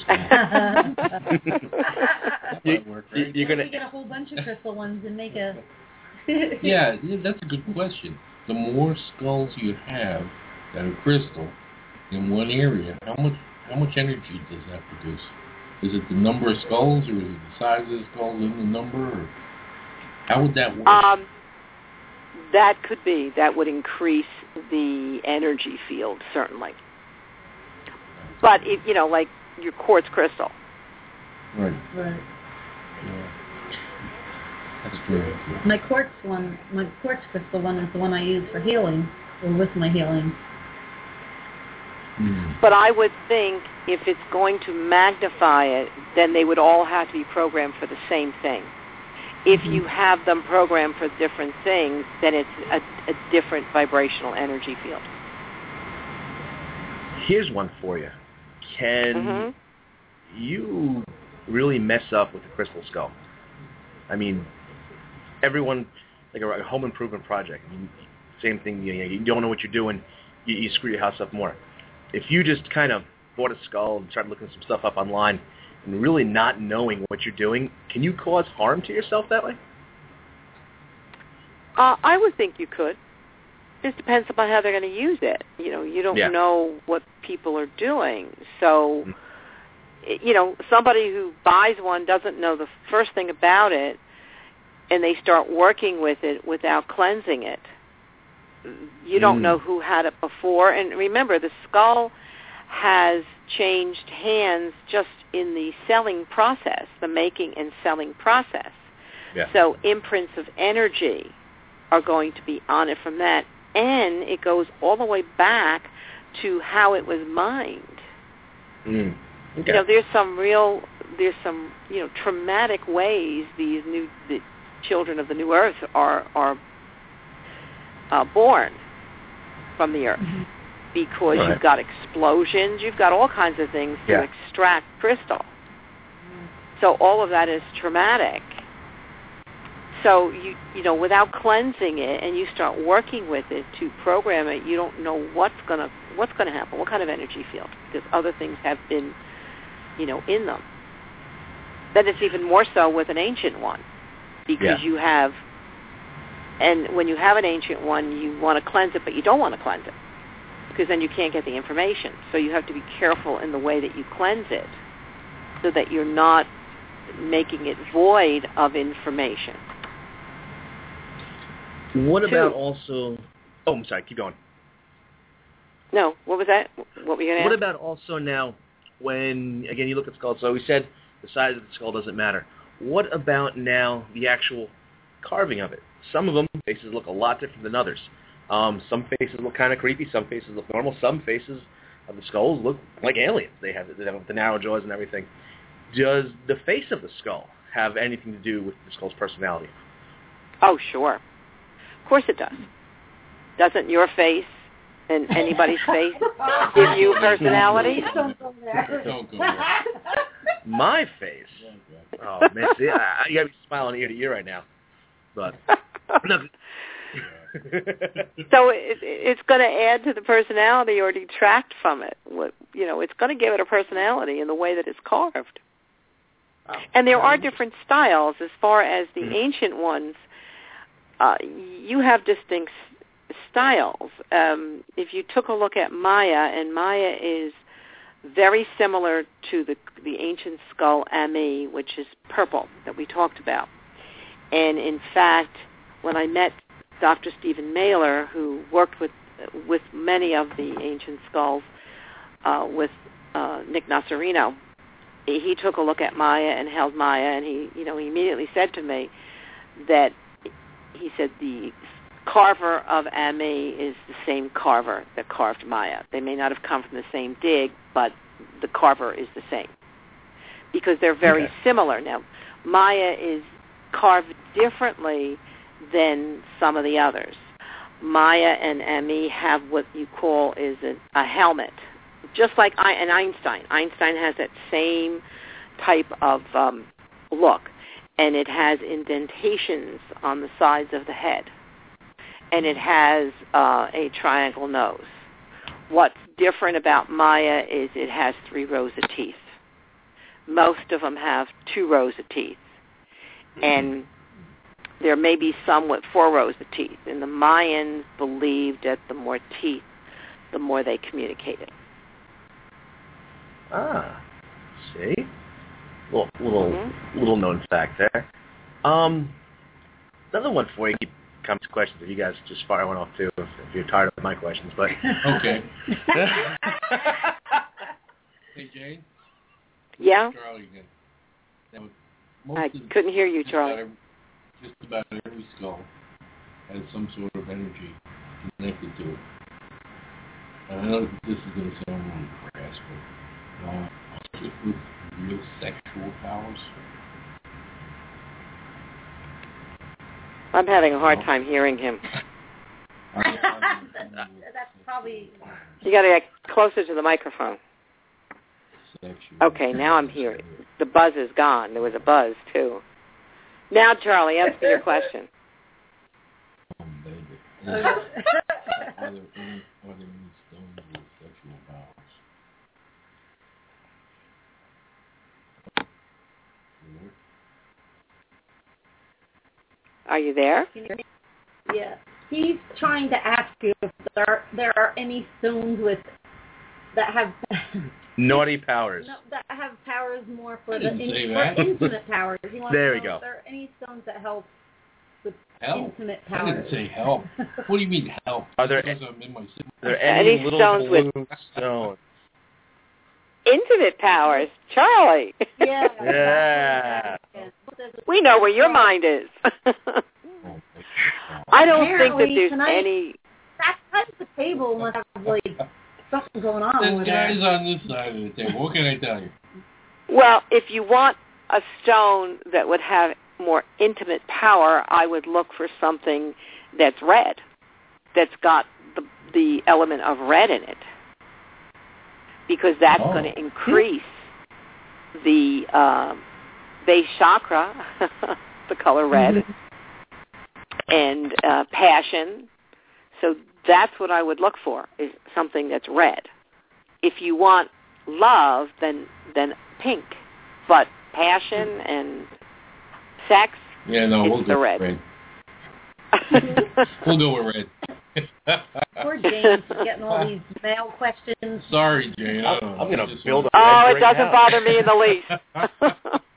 Speaker 2: skull.
Speaker 3: You're going to get a whole bunch of crystal ones and make a...
Speaker 2: yeah, that's a good question. The more skulls you have that are crystal in one area, how much energy does that produce? Is it the number of skulls, or is it the size of the skulls in the number, or how would that work?
Speaker 5: That could be. That would increase the energy field, certainly. But, like your quartz crystal.
Speaker 2: Right.
Speaker 3: Right.
Speaker 2: Yeah. That's very cool.
Speaker 3: My quartz crystal one is the one I use for healing, or with my healing.
Speaker 5: But I would think if it's going to magnify it, then they would all have to be programmed for the same thing. If you have them programmed for different things, then it's a different vibrational energy field.
Speaker 1: Here's one for you. Can you really mess up with the crystal skull? I mean, everyone, like a home improvement project, same thing, you don't know what you're doing, you screw your house up more. If you just kind of bought a skull and started looking some stuff up online and really not knowing what you're doing, can you cause harm to yourself that way?
Speaker 5: I would think you could. It depends upon how they're going to use it. You don't know what people are doing. So, somebody who buys one doesn't know the first thing about it, and they start working with it without cleansing it. You don't know who had it before. And remember, the skull has changed hands just in the selling process, the making and selling process.
Speaker 1: Yeah.
Speaker 5: So imprints of energy are going to be on it from that. And it goes all the way back to how it was mined.
Speaker 1: Okay.
Speaker 5: There's some traumatic ways the children of the new earth are born from the earth, because you've got explosions, you've got all kinds of things to extract crystal. So all of that is traumatic. So without cleansing it, and you start working with it to program it, you don't know what's gonna happen, what kind of energy field, because other things have been, in them. Then it's even more so with an ancient one, because you have. And when you have an ancient one, you want to cleanse it, but you don't want to cleanse it, because then you can't get the information. So you have to be careful in the way that you cleanse it, so that you're not making it void of information.
Speaker 1: What about also... Oh, I'm sorry. Keep going.
Speaker 5: No, what was that? What were you going to ask?
Speaker 1: What about also now when, again, you look at skulls? So we said the size of the skull doesn't matter. What about now the actual carving of it? some of them faces look a lot different than others. Some faces look kind of creepy. Some faces look normal. Some faces of the skulls look like aliens. They have the narrow jaws and everything. Does the face of the skull have anything to do with the skull's personality?
Speaker 5: Oh, sure. Of course it does. Doesn't your face and anybody's face give you personality?
Speaker 3: Don't go there.
Speaker 2: Don't go there.
Speaker 1: My face? Oh, man. See, you got to be smiling ear to ear right now. But no.
Speaker 5: So it's going to add to the personality or detract from it. It's going to give it a personality in the way that it's carved.
Speaker 1: Oh.
Speaker 5: And there are different styles as far as the ancient ones. You have distinct styles. If you took a look at Maya, and Maya is very similar to the ancient skull Ami, which is purple that we talked about. And in fact, when I met Dr. Stephen Mailer, who worked with many of the ancient skulls, with Nick Nasarino, he took a look at Maya and held Maya, and he immediately said to me that he said the carver of Ami is the same carver that carved Maya. They may not have come from the same dig, but the carver is the same because they're very similar. Now, Maya is carved differently than some of the others. Maya and Ami have what you call is a helmet, just like Einstein. Einstein has that same type of look, and it has indentations on the sides of the head, and it has a triangle nose. What's different about Maya is it has 3 rows of teeth. Most of them have 2 rows of teeth, and there may be some with 4 rows of teeth, and the Mayans believed that the more teeth, the more they communicated.
Speaker 1: Ah, see? Little known fact there. Another one for you. Keep coming to questions. If you guys just fire one off too, if you're tired of my questions. But
Speaker 2: okay. Hey, Jane.
Speaker 5: Yeah.
Speaker 2: Charlie again. Now,
Speaker 5: I couldn't hear you, Charlie.
Speaker 2: Just about every skull has some sort of energy connected to it. And I know this is going to sound really crass, but with real sexual powers.
Speaker 5: I'm having a hard time hearing him.
Speaker 3: That's probably...
Speaker 5: You got to get closer to the microphone.
Speaker 2: Sexual.
Speaker 5: Okay, now I'm hearing. The buzz is gone. There was a buzz, too. Now, Charlie, answer your question.
Speaker 2: Baby. Are there any stones with sexual powers?
Speaker 5: Are you there?
Speaker 3: Yeah. He's trying to ask you if there are any stones that have
Speaker 1: naughty powers.
Speaker 3: No, that have powers more for
Speaker 2: intimate
Speaker 3: powers.
Speaker 1: There we go.
Speaker 3: If there are any stones that help with
Speaker 2: help?
Speaker 3: Intimate powers.
Speaker 2: I didn't say help. What do you mean help?
Speaker 1: Are there
Speaker 5: any
Speaker 1: little
Speaker 5: stones
Speaker 1: blue stones?
Speaker 5: Intimate powers, Charlie.
Speaker 3: Yeah.
Speaker 1: Yeah.
Speaker 5: We know where your mind is. I don't think that there's any.
Speaker 3: That's the table must have like something going on.
Speaker 2: There's guys on this side of the table. What can I tell you?
Speaker 5: Well, if you want a stone that would have more intimate power, I would look for something that's red, that's got the element of red in it, because that's going to increase the base chakra, the color red, and passion. So that's what I would look for, is something that's red. If you want love, then pink. But passion and sex,
Speaker 2: we'll
Speaker 5: the red.
Speaker 2: We'll go with red.
Speaker 3: Poor James getting all these mail questions.
Speaker 2: Sorry, Jane.
Speaker 1: I'm going to build up.
Speaker 5: Oh, it doesn't bother me in the least.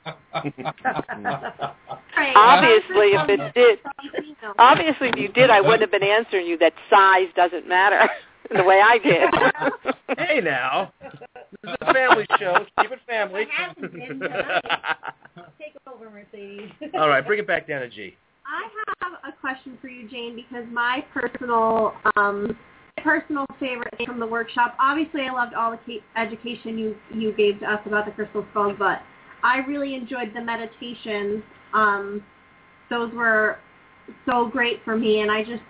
Speaker 5: Obviously, if you did, I wouldn't have been answering you that size doesn't matter the way I did.
Speaker 1: Hey, now. This is a family show. Keep it family.
Speaker 3: Take over, Mercedes.
Speaker 1: All right, bring it back down to G.
Speaker 4: I have a question for you, Jane, because my personal favorite thing from the workshop, obviously I loved all the education you gave to us about the crystal skulls, but I really enjoyed the meditations. Those were so great for me, and I just,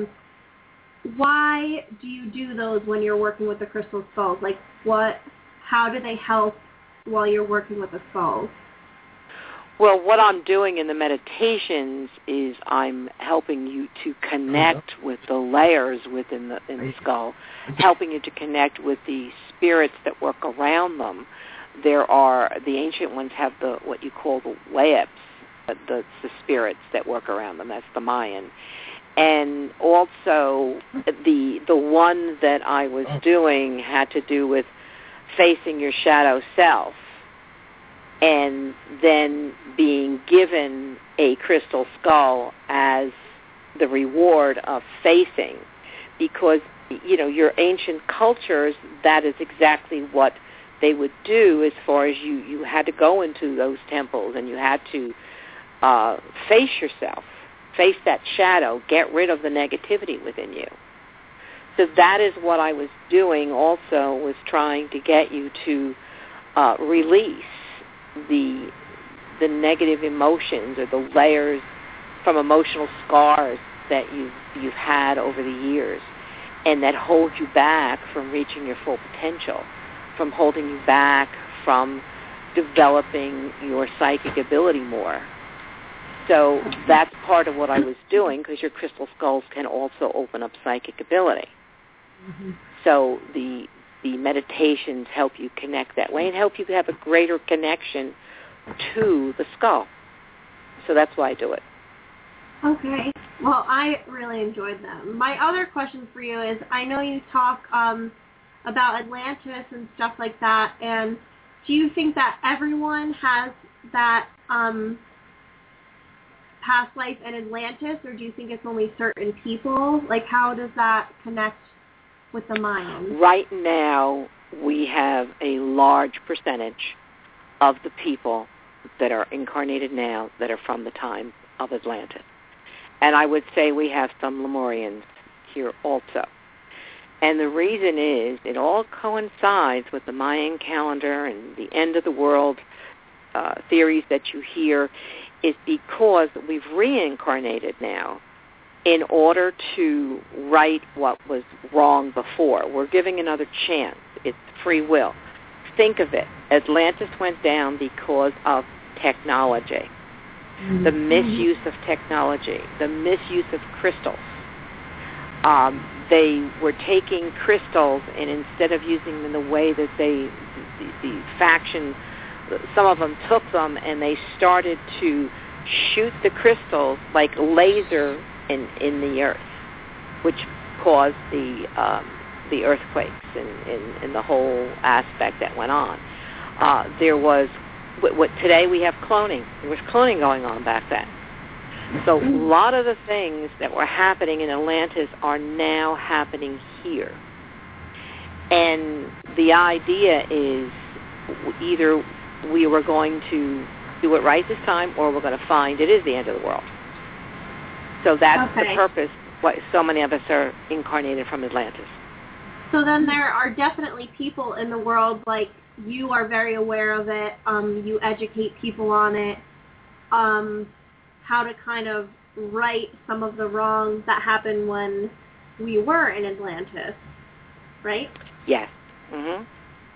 Speaker 4: why do you do those when you're working with the crystal skulls? Like, how do they help while you're working with the skulls?
Speaker 5: Well, what I'm doing in the meditations is I'm helping you to connect with the layers within the skull, helping you to connect with the spirits that work around them. The ancient ones have what you call the layups, the spirits that work around them. That's the Mayan. And also the one that I was doing had to do with facing your shadow self, and then being given a crystal skull as the reward of facing, because, your ancient cultures, that is exactly what they would do as far as you had to go into those temples and you had to face yourself, face that shadow, get rid of the negativity within you. So that is what I was doing also, was trying to get you to release the negative emotions or the layers from emotional scars that you've had over the years, and that hold you back from reaching your full potential, from holding you back from developing your psychic ability more. So that's part of what I was doing, because your crystal skulls can also open up psychic ability. Mm-hmm. So the meditations help you connect that way and help you have a greater connection to the skull. So that's why I do it.
Speaker 4: Okay. Well, I really enjoyed them. My other question for you is, I know you talk about Atlantis and stuff like that, and do you think that everyone has that past life in Atlantis, or do you think it's only certain people? Like, how does that connect with the Mayans?
Speaker 5: Right now, we have a large percentage of the people that are incarnated now that are from the time of Atlantis. And I would say we have some Lemurians here also. And the reason is, it all coincides with the Mayan calendar and the end of the world theories that you hear, is because we've reincarnated now in order to right what was wrong before. We're giving another chance. It's free will. Think of it. Atlantis went down because of technology, the misuse of technology, the misuse of crystals. They were taking crystals, and instead of using them in the way that the faction, some of them took them and they started to shoot the crystals like laser in the earth, which caused the earthquakes and the whole aspect that went on. There was today we have cloning. There was cloning going on back then. So a lot of the things that were happening in Atlantis are now happening here. And the idea is either we were going to do it right this time, or we're going to find it is the end of the world. So that's the purpose why so many of us are incarnated from Atlantis.
Speaker 4: So then there are definitely people in the world, like, you are very aware of it, you educate people on it, how to kind of right some of the wrongs that happened when we were in Atlantis, right?
Speaker 5: Yes. Mm-hmm.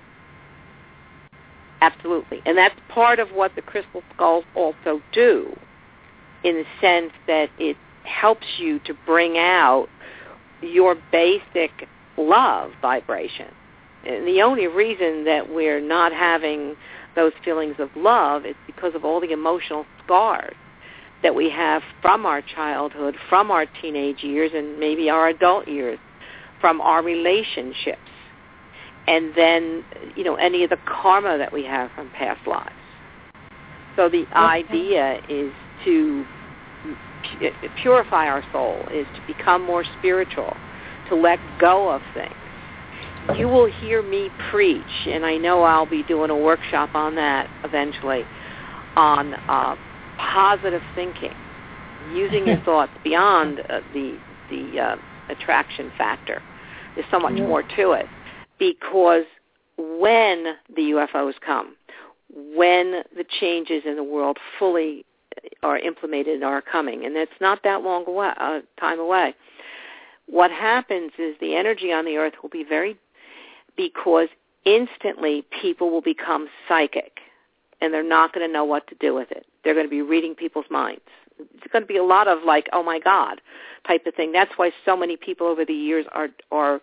Speaker 5: Absolutely. And that's part of what the crystal skulls also do, in the sense that it helps you to bring out your basic love vibration. And the only reason that we're not having those feelings of love is because of all the emotional scars that we have from our childhood, from our teenage years, and maybe our adult years, from our relationships. And then, any of the karma that we have from past lives. So the idea is to purify our soul, is to become more spiritual, to let go of things. You will hear me preach, and I know I'll be doing a workshop on that eventually, on positive thinking, using your thoughts beyond the attraction factor. There's so much more to it, because when the UFOs come, when the changes in the world fully are implemented and are coming, and it's not that long time away, what happens is the energy on the earth will be because instantly people will become psychic, and they're not going to know what to do with it. They're going to be reading people's minds. It's going to be a lot of like, oh my God, type of thing. That's why so many people over the years are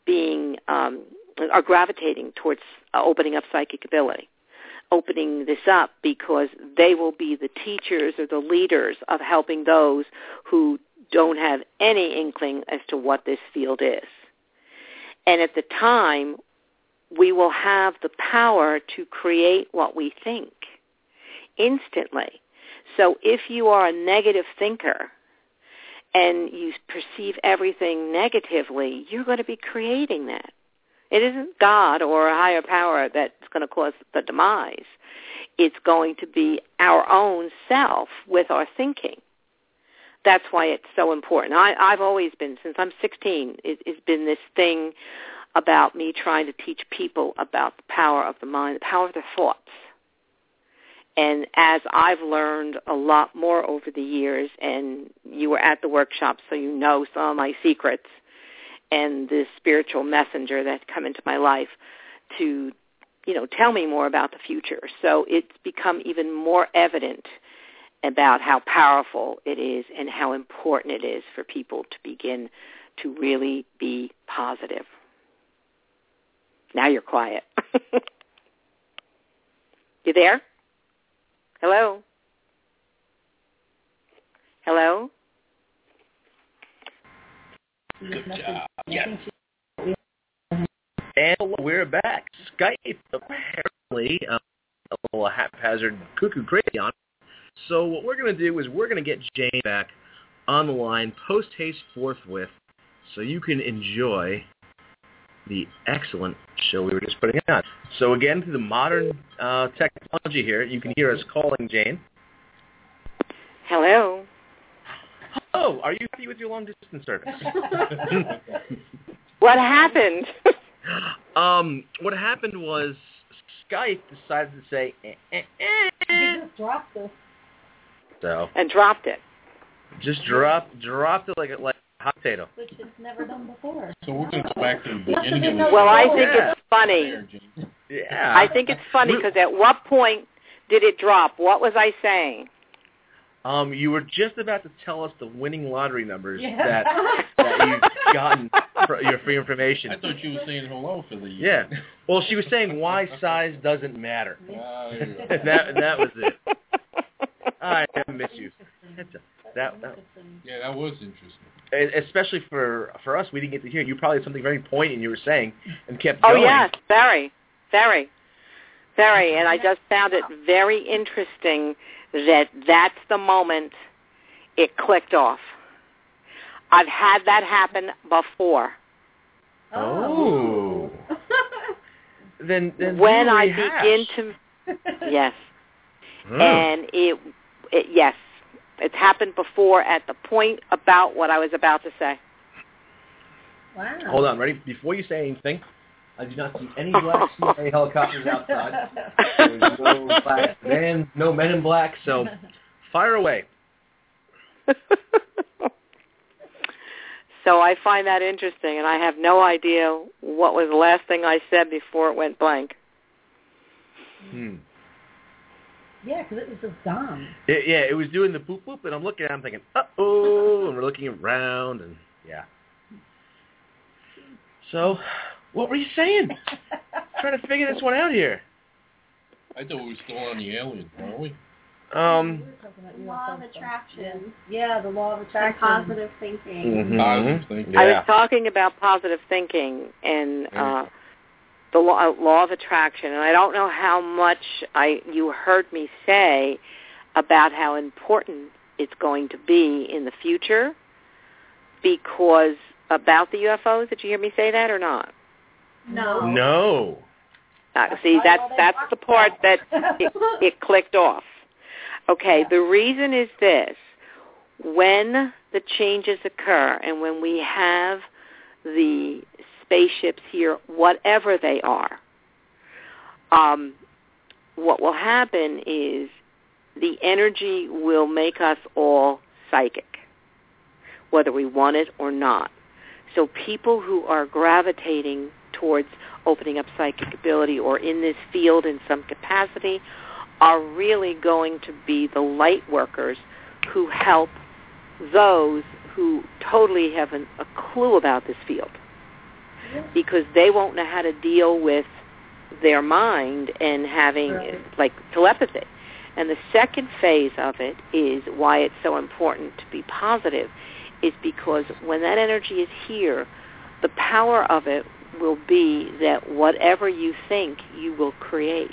Speaker 5: gravitating towards opening up psychic ability, opening this up, because they will be the teachers or the leaders of helping those who don't have any inkling as to what this field is. And at the time, we will have the power to create what we think instantly. So if you are a negative thinker and you perceive everything negatively, you're going to be creating that. It isn't God or a higher power that's going to cause the demise. It's going to be our own self with our thinking. That's why it's so important. I've always been, since I'm 16, it's been this thing about me trying to teach people about the power of the mind, the power of their thoughts. And as I've learned a lot more over the years, and you were at the workshop, so you know some of my secrets, and the spiritual messenger that come into my life to, tell me more about the future. So it's become even more evident about how powerful it is and how important it is for people to begin to really be positive. Now you're quiet. You there? Hello? Hello?
Speaker 2: Good job. Yes.
Speaker 1: And we're back. Skype apparently a little haphazard cuckoo crazy on. So what we're going to do is we're going to get Jane back on the line post-haste forthwith so you can enjoy the excellent show we were just putting on. So again, through the modern technology here, you can hear us calling Jane.
Speaker 5: Hello.
Speaker 1: Oh, are you happy with your long-distance service?
Speaker 5: What happened?
Speaker 1: What happened was Skype decided to say,
Speaker 3: You just dropped it.
Speaker 1: So.
Speaker 5: And dropped it.
Speaker 1: Just dropped it like a hot potato.
Speaker 3: Which it's never done before.
Speaker 2: So we're going to go back to the beginning of the
Speaker 5: Well, I think it's funny.
Speaker 1: Yeah.
Speaker 5: I think it's funny because at what point did it drop? What was I saying?
Speaker 1: You were just about to tell us the winning lottery numbers that you've gotten for your free information.
Speaker 2: I thought you were saying hello for the...
Speaker 1: Yeah. Well, she was saying why size doesn't matter. That was it. I miss you. That
Speaker 2: was interesting.
Speaker 1: Especially for us, we didn't get to hear it. You probably had something very poignant you were saying and kept going.
Speaker 5: Oh, yes, very, very, very. And I just found it very interesting that's the moment it clicked off. I've had that happen before.
Speaker 1: Oh. then
Speaker 5: when I begin to... Yes. And yes, it's happened before at the point about what I was about to say.
Speaker 3: Wow.
Speaker 1: Hold on, ready? Before you say anything, I do not see any black CIA helicopters outside. There's no black men, no men in black, so fire away.
Speaker 5: So I find that interesting, and I have no idea what was the last thing I said before it went blank.
Speaker 3: Yeah, because it was just gone.
Speaker 1: It was doing the boop boop, and I'm looking at it, I'm thinking, uh-oh, and we're looking around, and yeah. So, what were you saying? Trying to figure this one out here.
Speaker 2: I thought we were still on the alien, weren't we?
Speaker 4: Law of attraction.
Speaker 3: Yeah, the law of attraction.
Speaker 4: Positive thinking.
Speaker 1: Mm-hmm.
Speaker 2: Positive thinking.
Speaker 5: I was talking about positive thinking and the law of attraction, and I don't know how much you heard me say about how important it's going to be in the future, because about the UFOs. Did you hear me say that or not?
Speaker 1: No.
Speaker 5: See, that's the part that it clicked off. Okay, the reason is this. when the changes occur and when we have the spaceships here, whatever they are, what will happen is the energy will make us all psychic, whether we want it or not. So people who are gravitating towards opening up psychic ability or in this field in some capacity are really going to be the light workers who help those who totally haven't a clue about this field, because they won't know how to deal with their mind and having like telepathy. And the second phase of it is why it's so important to be positive, is because when that energy is here, the power of it will be that whatever you think, you will create.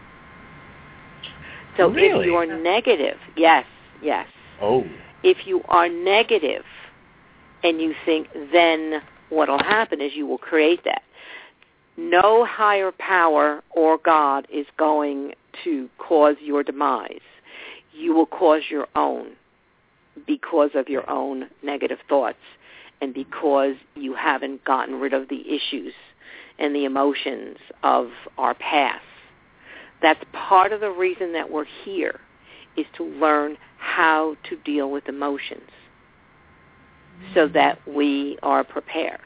Speaker 5: So
Speaker 1: really?
Speaker 5: If you are negative, yes.
Speaker 1: Oh.
Speaker 5: If you are negative and you think, then what will happen is you will create that. No higher power or God is going to cause your demise. You will cause your own because of your own negative thoughts and because you haven't gotten rid of the issues and the emotions of our past. That's part of the reason that we're here, is to learn how to deal with emotions so that we are prepared.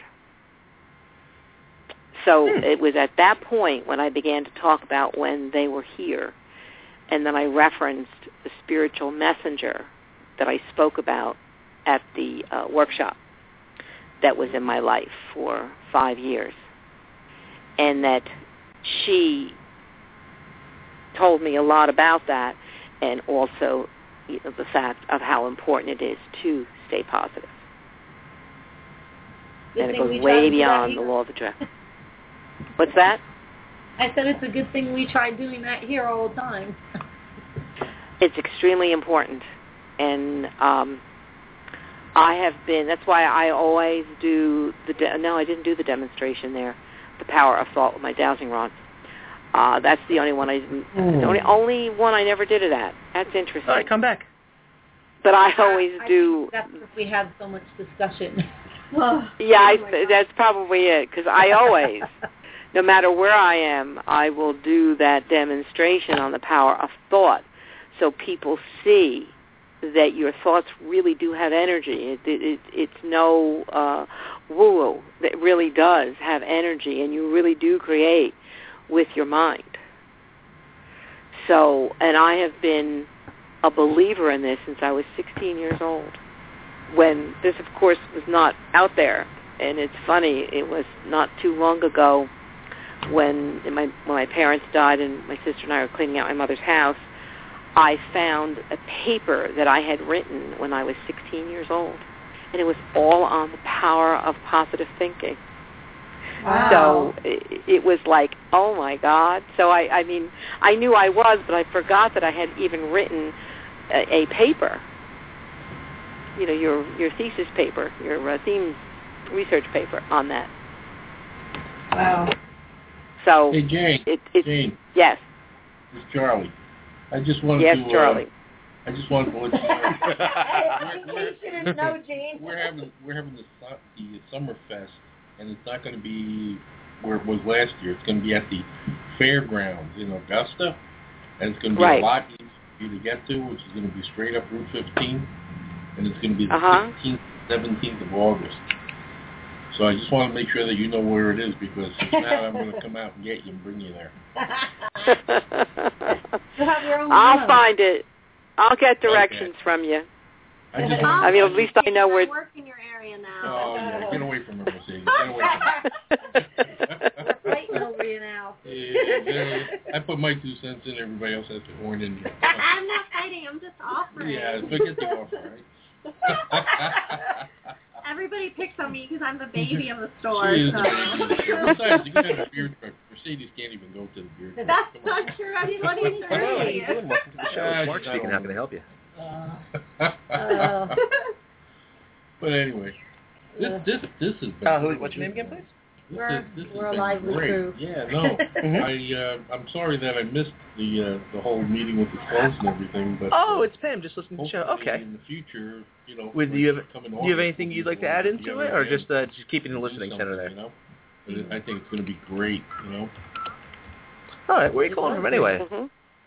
Speaker 5: So it was at that point when I began to talk about when they were here, and then I referenced the spiritual messenger that I spoke about at the workshop that was in my life for 5 years, and that she told me a lot about that, and also the fact of how important it is to stay positive. And it goes way beyond the law of attraction. What's that?
Speaker 3: I said it's a good thing we try doing that here all the time.
Speaker 5: It's extremely important. And I have been, that's why I always do no, I didn't do the demonstration there, the power of thought with my dowsing rod. That's the only one the only one I never did it at. That's interesting.
Speaker 1: All right, come back.
Speaker 5: But I always do.
Speaker 3: That's because we have so much discussion.
Speaker 5: That's probably it, because I always, no matter where I am, I will do that demonstration on the power of thought, so people see that your thoughts really do have energy. It's no woo-woo. It really does have energy, and you really do create with your mind. So, and I have been a believer in this since I was 16 years old, when this, of course, was not out there. And it's funny, it was not too long ago when my parents died and my sister and I were cleaning out my mother's house, I found a paper that I had written when I was 16 years old. And it was all on the power of positive thinking.
Speaker 3: Wow.
Speaker 5: So it was like, oh, my God. So, I mean, I knew I was, but I forgot that I had even written a paper, your thesis paper, your theme research paper on that.
Speaker 3: Wow.
Speaker 5: So
Speaker 2: hey, Jane. Jane.
Speaker 5: Yes.
Speaker 2: It's Charlie. I just wanted
Speaker 5: yes,
Speaker 2: to.
Speaker 5: Charlie.
Speaker 2: I just wanted to let you know.
Speaker 4: In case you didn't know, Jane.
Speaker 2: We're having the Summer Fest, and it's not going to be where it was last year. It's going to be at the fairgrounds in Augusta, and it's going to be a lot easier for you to get to, which is going to be straight up Route 15, and it's going to be the 16th, 17th of August. So I just want to make sure that you know where it is, because if not, I'm going to come out and get you and bring you there.
Speaker 3: You have your own
Speaker 5: I'll find it. I'll get directions from you.
Speaker 2: At
Speaker 5: least I know where.
Speaker 4: Work in your area now.
Speaker 2: Oh, yeah. Get away from her, Mercedes. Get away from her.
Speaker 3: Fighting over you now.
Speaker 2: Yeah, I put my 2 cents in. Everybody else has to horn in.
Speaker 4: I'm not fighting. I'm just offering.
Speaker 2: Yeah, forget the offer, right?
Speaker 4: Everybody picks on me because I'm the baby of the store.
Speaker 2: She is the baby. Besides, you can have a beer truck. Mercedes can't even go to the beer truck.
Speaker 4: That's not true. I mean, what are you saying?
Speaker 1: Hello, how you doing? Welcome to the show. It's Mark speaking. How can I help you?
Speaker 2: But anyway, this has been.
Speaker 1: What's your name again, please?
Speaker 2: This
Speaker 3: We're
Speaker 2: has
Speaker 3: a
Speaker 2: been
Speaker 3: lively
Speaker 2: great.
Speaker 3: crew.
Speaker 2: Yeah, no. I'm sorry that I missed the whole meeting with the skulls and everything, but
Speaker 1: It's Pam. Just listening to the show.
Speaker 2: hopefully
Speaker 1: Okay.
Speaker 2: in the future,
Speaker 1: Do you have anything you'd like to add into it, or just keep it in the listening center there?
Speaker 2: You know? But I think it's going to be great. You know.
Speaker 1: All right. Where are you calling from anyway?
Speaker 5: Mm-hmm.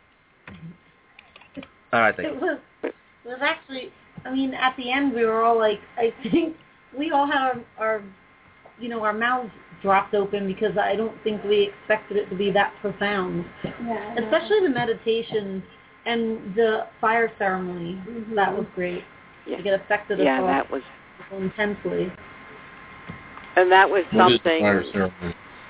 Speaker 1: All right. Thank you.
Speaker 3: It was actually, I mean, at the end we were all like, I think we all had our mouths dropped open because I don't think we expected it to be that profound.
Speaker 4: Yeah.
Speaker 3: Especially the meditation and the fire ceremony.
Speaker 4: Mm-hmm.
Speaker 3: That was great.
Speaker 5: Yeah.
Speaker 3: It affected us
Speaker 5: Yeah,
Speaker 3: all
Speaker 5: that was
Speaker 3: so intensely.
Speaker 5: And that was
Speaker 2: What is the
Speaker 5: something.
Speaker 2: fire ceremony?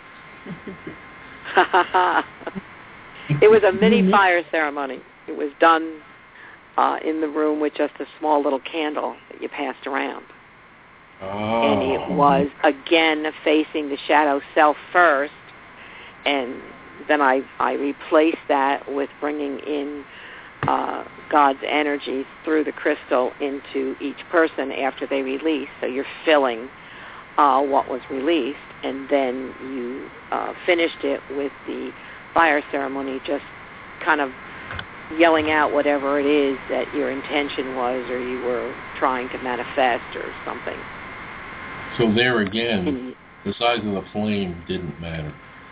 Speaker 5: It was a mini fire ceremony. It was done in the room with just a small little candle that you passed around.
Speaker 2: Oh.
Speaker 5: And it was, again, facing the shadow self first. And then I replaced that with bringing in God's energies through the crystal into each person after they release. So you're filling what was released. And then you finished it with the fire ceremony, just kind of yelling out whatever it is that your intention was or you were trying to manifest or something.
Speaker 2: So there again, the size of the flame didn't matter.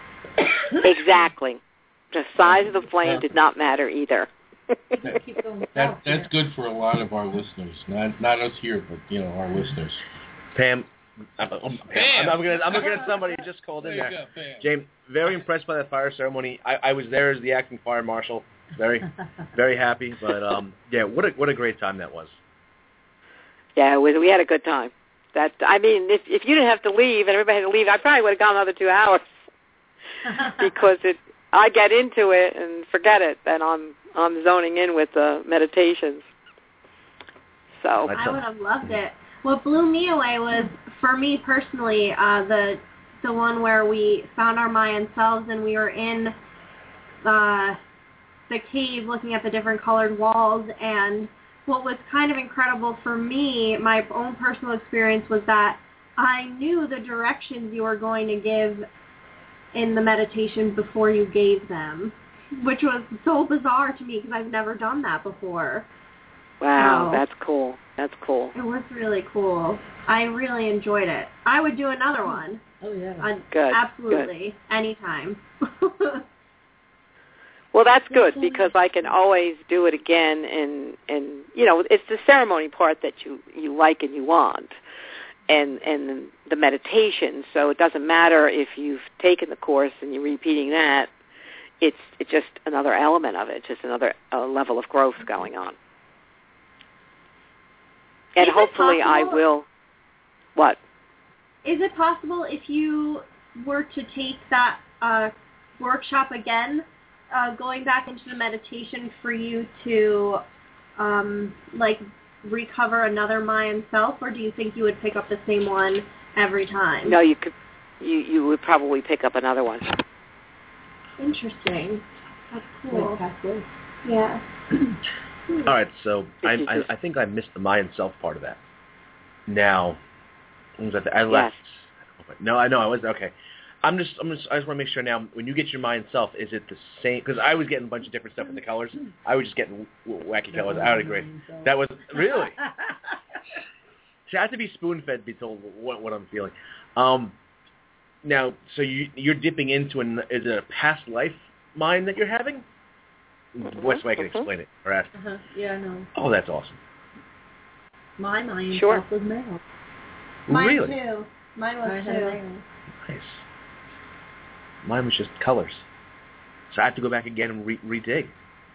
Speaker 5: Exactly. The size of the flame did not matter either.
Speaker 2: That's good for a lot of our listeners. Not us here, but our listeners.
Speaker 1: Pam. I'm looking at somebody who just called in there. James, very impressed by that fire ceremony. I was there as the acting fire marshal. Very, very happy. But what a great time that was.
Speaker 5: Yeah, we had a good time. If you didn't have to leave and everybody had to leave, I probably would have gone another 2 hours because I get into it and forget it, and I'm zoning in with the meditations. So
Speaker 4: I would have loved it. What blew me away was, for me personally, the one where we found our Mayan selves and we were in the cave looking at the different colored walls. And what was kind of incredible for me, my own personal experience, was that I knew the directions you were going to give in the meditation before you gave them, which was so bizarre to me because I've never done that before.
Speaker 5: Wow,
Speaker 4: So,
Speaker 5: that's cool. That's cool.
Speaker 4: it was really cool. I really enjoyed it. I would do another one.
Speaker 3: Oh, yeah.
Speaker 5: Good.
Speaker 4: Absolutely. Good. Anytime.
Speaker 5: Well, that's good because I can always do it again, and it's the ceremony part that you like and you want, and the meditation. So it doesn't matter if you've taken the course and you're repeating that. It's just another element of it, just another level of growth going on. And hopefully I will. What?
Speaker 4: Is it possible if you were to take that workshop again, going back into the meditation, for you to recover another Mayan self, or do you think you would pick up the same one every time?
Speaker 5: No, you could. You would probably pick up another one.
Speaker 4: Interesting. That's cool. Yeah.
Speaker 1: All right, so I think I missed the Mayan self part of that. Now, I left.
Speaker 5: Yes.
Speaker 1: No, I know I was okay. I just want to make sure now. When you get your Mayan self, is it the same? Because I was getting a bunch of different stuff with the colors. I was just getting wacky colors. I would agree. That was really. See, I have to be spoon-fed to be told what I'm feeling. Now, so you're dipping into is it a past life mind that you're having? What's the way I can explain it or ask?
Speaker 3: Yeah, I know.
Speaker 1: Oh, that's awesome.
Speaker 3: My Mayan
Speaker 5: Sure.
Speaker 3: self was male.
Speaker 4: Mine
Speaker 1: Really?
Speaker 4: too. Mine was too.
Speaker 1: Nice. Mine was just colors. So I have to go back again and redig.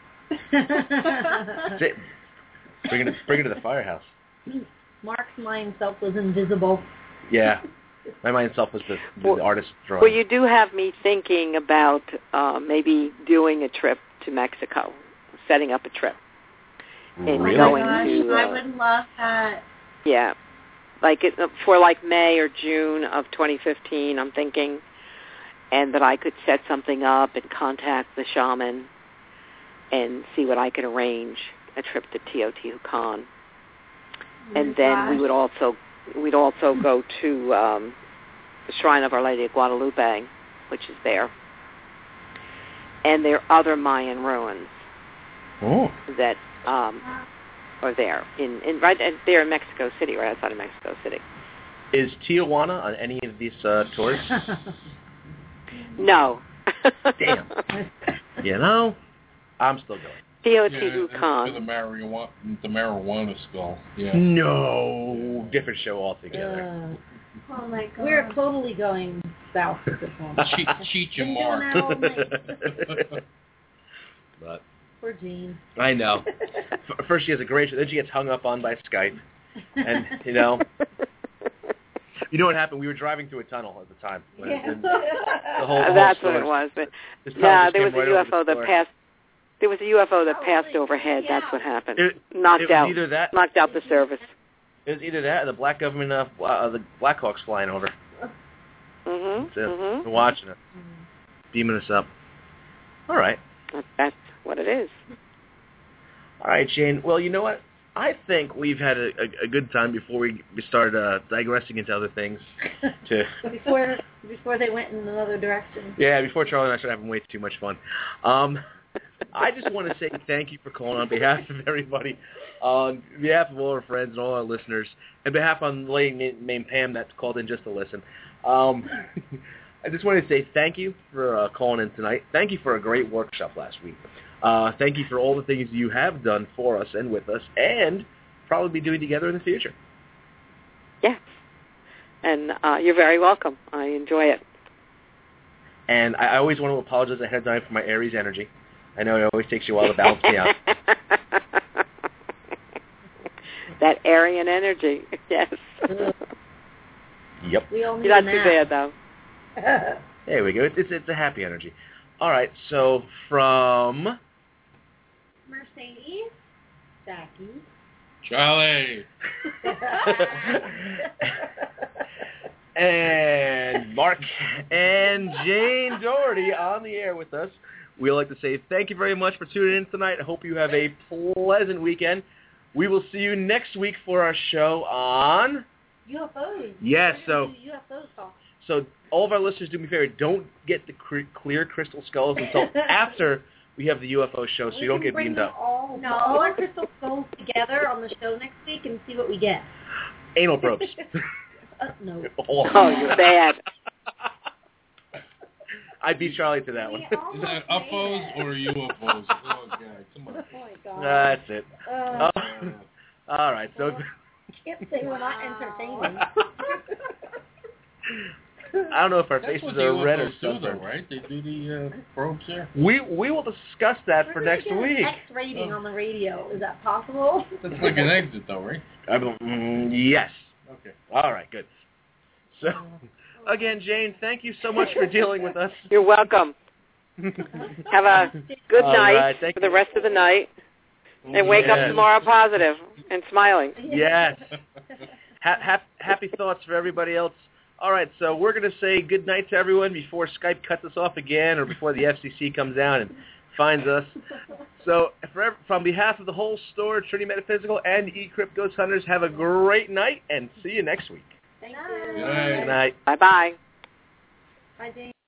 Speaker 1: That's it. Bring it to the firehouse.
Speaker 3: Mark's Mayan self was invisible.
Speaker 1: Yeah. My Mayan self was the artist drawing.
Speaker 5: Well, you do have me thinking about maybe doing a trip to Mexico, setting up a trip. And
Speaker 1: Really?
Speaker 5: going
Speaker 4: Oh
Speaker 5: to,
Speaker 4: I would love that.
Speaker 5: Yeah. For May or June of 2015, I'm thinking, and that I could set something up and contact the shaman and see what I could arrange, a trip to Teotihuacan. And then we'd also go to the Shrine of Our Lady of Guadalupe, which is there. And there are other Mayan ruins that are there right there in Mexico City, right outside of Mexico City.
Speaker 1: Is Tijuana on any of these tours?
Speaker 5: No.
Speaker 1: Damn. You know, I'm still going.
Speaker 5: Teotihuacan.
Speaker 2: To the marijuana skull. Yeah.
Speaker 1: No, different show altogether.
Speaker 4: Oh my God.
Speaker 3: We're totally going south at this moment.
Speaker 2: Cheat your
Speaker 4: Been
Speaker 2: mark.
Speaker 4: doing that all night.
Speaker 1: But
Speaker 3: Poor Jean.
Speaker 1: I know. First she has a great show, then she gets hung up on by Skype, and you know what happened? We were driving through a tunnel at the time.
Speaker 3: Yeah.
Speaker 1: The whole
Speaker 5: That's
Speaker 1: story.
Speaker 5: what it was. But
Speaker 1: This tunnel
Speaker 5: yeah,
Speaker 1: just
Speaker 5: there was
Speaker 1: came
Speaker 5: a
Speaker 1: right over
Speaker 5: UFO
Speaker 1: the
Speaker 5: that
Speaker 1: floor.
Speaker 5: passed. There was a UFO that passed overhead. That's what happened.
Speaker 1: It
Speaker 5: knocked
Speaker 1: was
Speaker 5: out.
Speaker 1: either that.
Speaker 5: Knocked out the service.
Speaker 1: It was either that or the black government, the Blackhawks flying over.
Speaker 5: Mhm.
Speaker 1: That's it.
Speaker 5: Mhm.
Speaker 1: We're watching it, beaming us up. All right.
Speaker 5: That's what it is.
Speaker 1: All right, Shane. Well, you know what? I think we've had a good time before we start digressing into other things.
Speaker 3: Before they went in another direction.
Speaker 1: Yeah, before Charlie and I started having way too much fun. I just want to say thank you for calling on behalf of everybody, on behalf of all our friends and all our listeners, and behalf of the lady named Pam that called in just to listen. I just want to say thank you for calling in tonight. Thank you for a great workshop last week. Thank you for all the things you have done for us and with us, and probably be doing together in the future.
Speaker 5: Yes. And you're very welcome. I enjoy it.
Speaker 1: And I always want to apologize ahead of time for my Aries energy. I know it always takes you a while to balance me out.
Speaker 5: That Aryan energy, yes.
Speaker 1: Yep.
Speaker 3: We all need
Speaker 5: You're not
Speaker 3: a
Speaker 5: too bad, though.
Speaker 1: There we go. It's a happy energy. All right, so from
Speaker 4: Mercedes.
Speaker 3: Jackie.
Speaker 2: Charlie.
Speaker 1: and Mark and Jane Doherty on the air with us. We'd like to say thank you very much for tuning in tonight. I hope you have a pleasant weekend. We will see you next week for our show on
Speaker 3: UFOs.
Speaker 1: Yes,
Speaker 3: We're gonna do UFO talk.
Speaker 1: So all of our listeners, do me a favor, don't get the clear crystal skulls until after we have the UFO show, so you don't get beamed up.
Speaker 3: All our crystal skulls together on the show next week and see what we get.
Speaker 1: Anal probes.
Speaker 3: No.
Speaker 5: Oh, you're bad.
Speaker 1: I beat Charlie to that one.
Speaker 2: Is that UFOs or UFOs? Oh, God, come on.
Speaker 3: Oh, my God.
Speaker 1: That's it. All right, so...
Speaker 3: Can't say we're not entertaining.
Speaker 1: I don't know if our
Speaker 2: That's
Speaker 1: faces
Speaker 2: what the
Speaker 1: are red or
Speaker 2: UFOs do, though,
Speaker 1: sunburned.
Speaker 2: right? They do the probes there?
Speaker 1: We will discuss that for next week.
Speaker 3: X rating on the radio. Is that possible?
Speaker 2: That's like an exit, though, right?
Speaker 1: Yes.
Speaker 2: Okay.
Speaker 1: All right, good. So, again, Jane, thank you so much for dealing with us.
Speaker 5: You're welcome. Have a good
Speaker 1: All
Speaker 5: night
Speaker 1: right,
Speaker 5: for the rest of the night. And wake up tomorrow positive and smiling.
Speaker 1: Yes. Happy thoughts for everybody else. All right, so we're going to say good night to everyone before Skype cuts us off again or before the FCC comes down and finds us. So from behalf of the whole store, Trinity Metaphysical and eCrypt Ghost Hunters, have a great night and see you next week.
Speaker 3: Thank you.
Speaker 2: Good night.
Speaker 1: Good night.
Speaker 5: Bye-bye.
Speaker 3: Bye, Jane.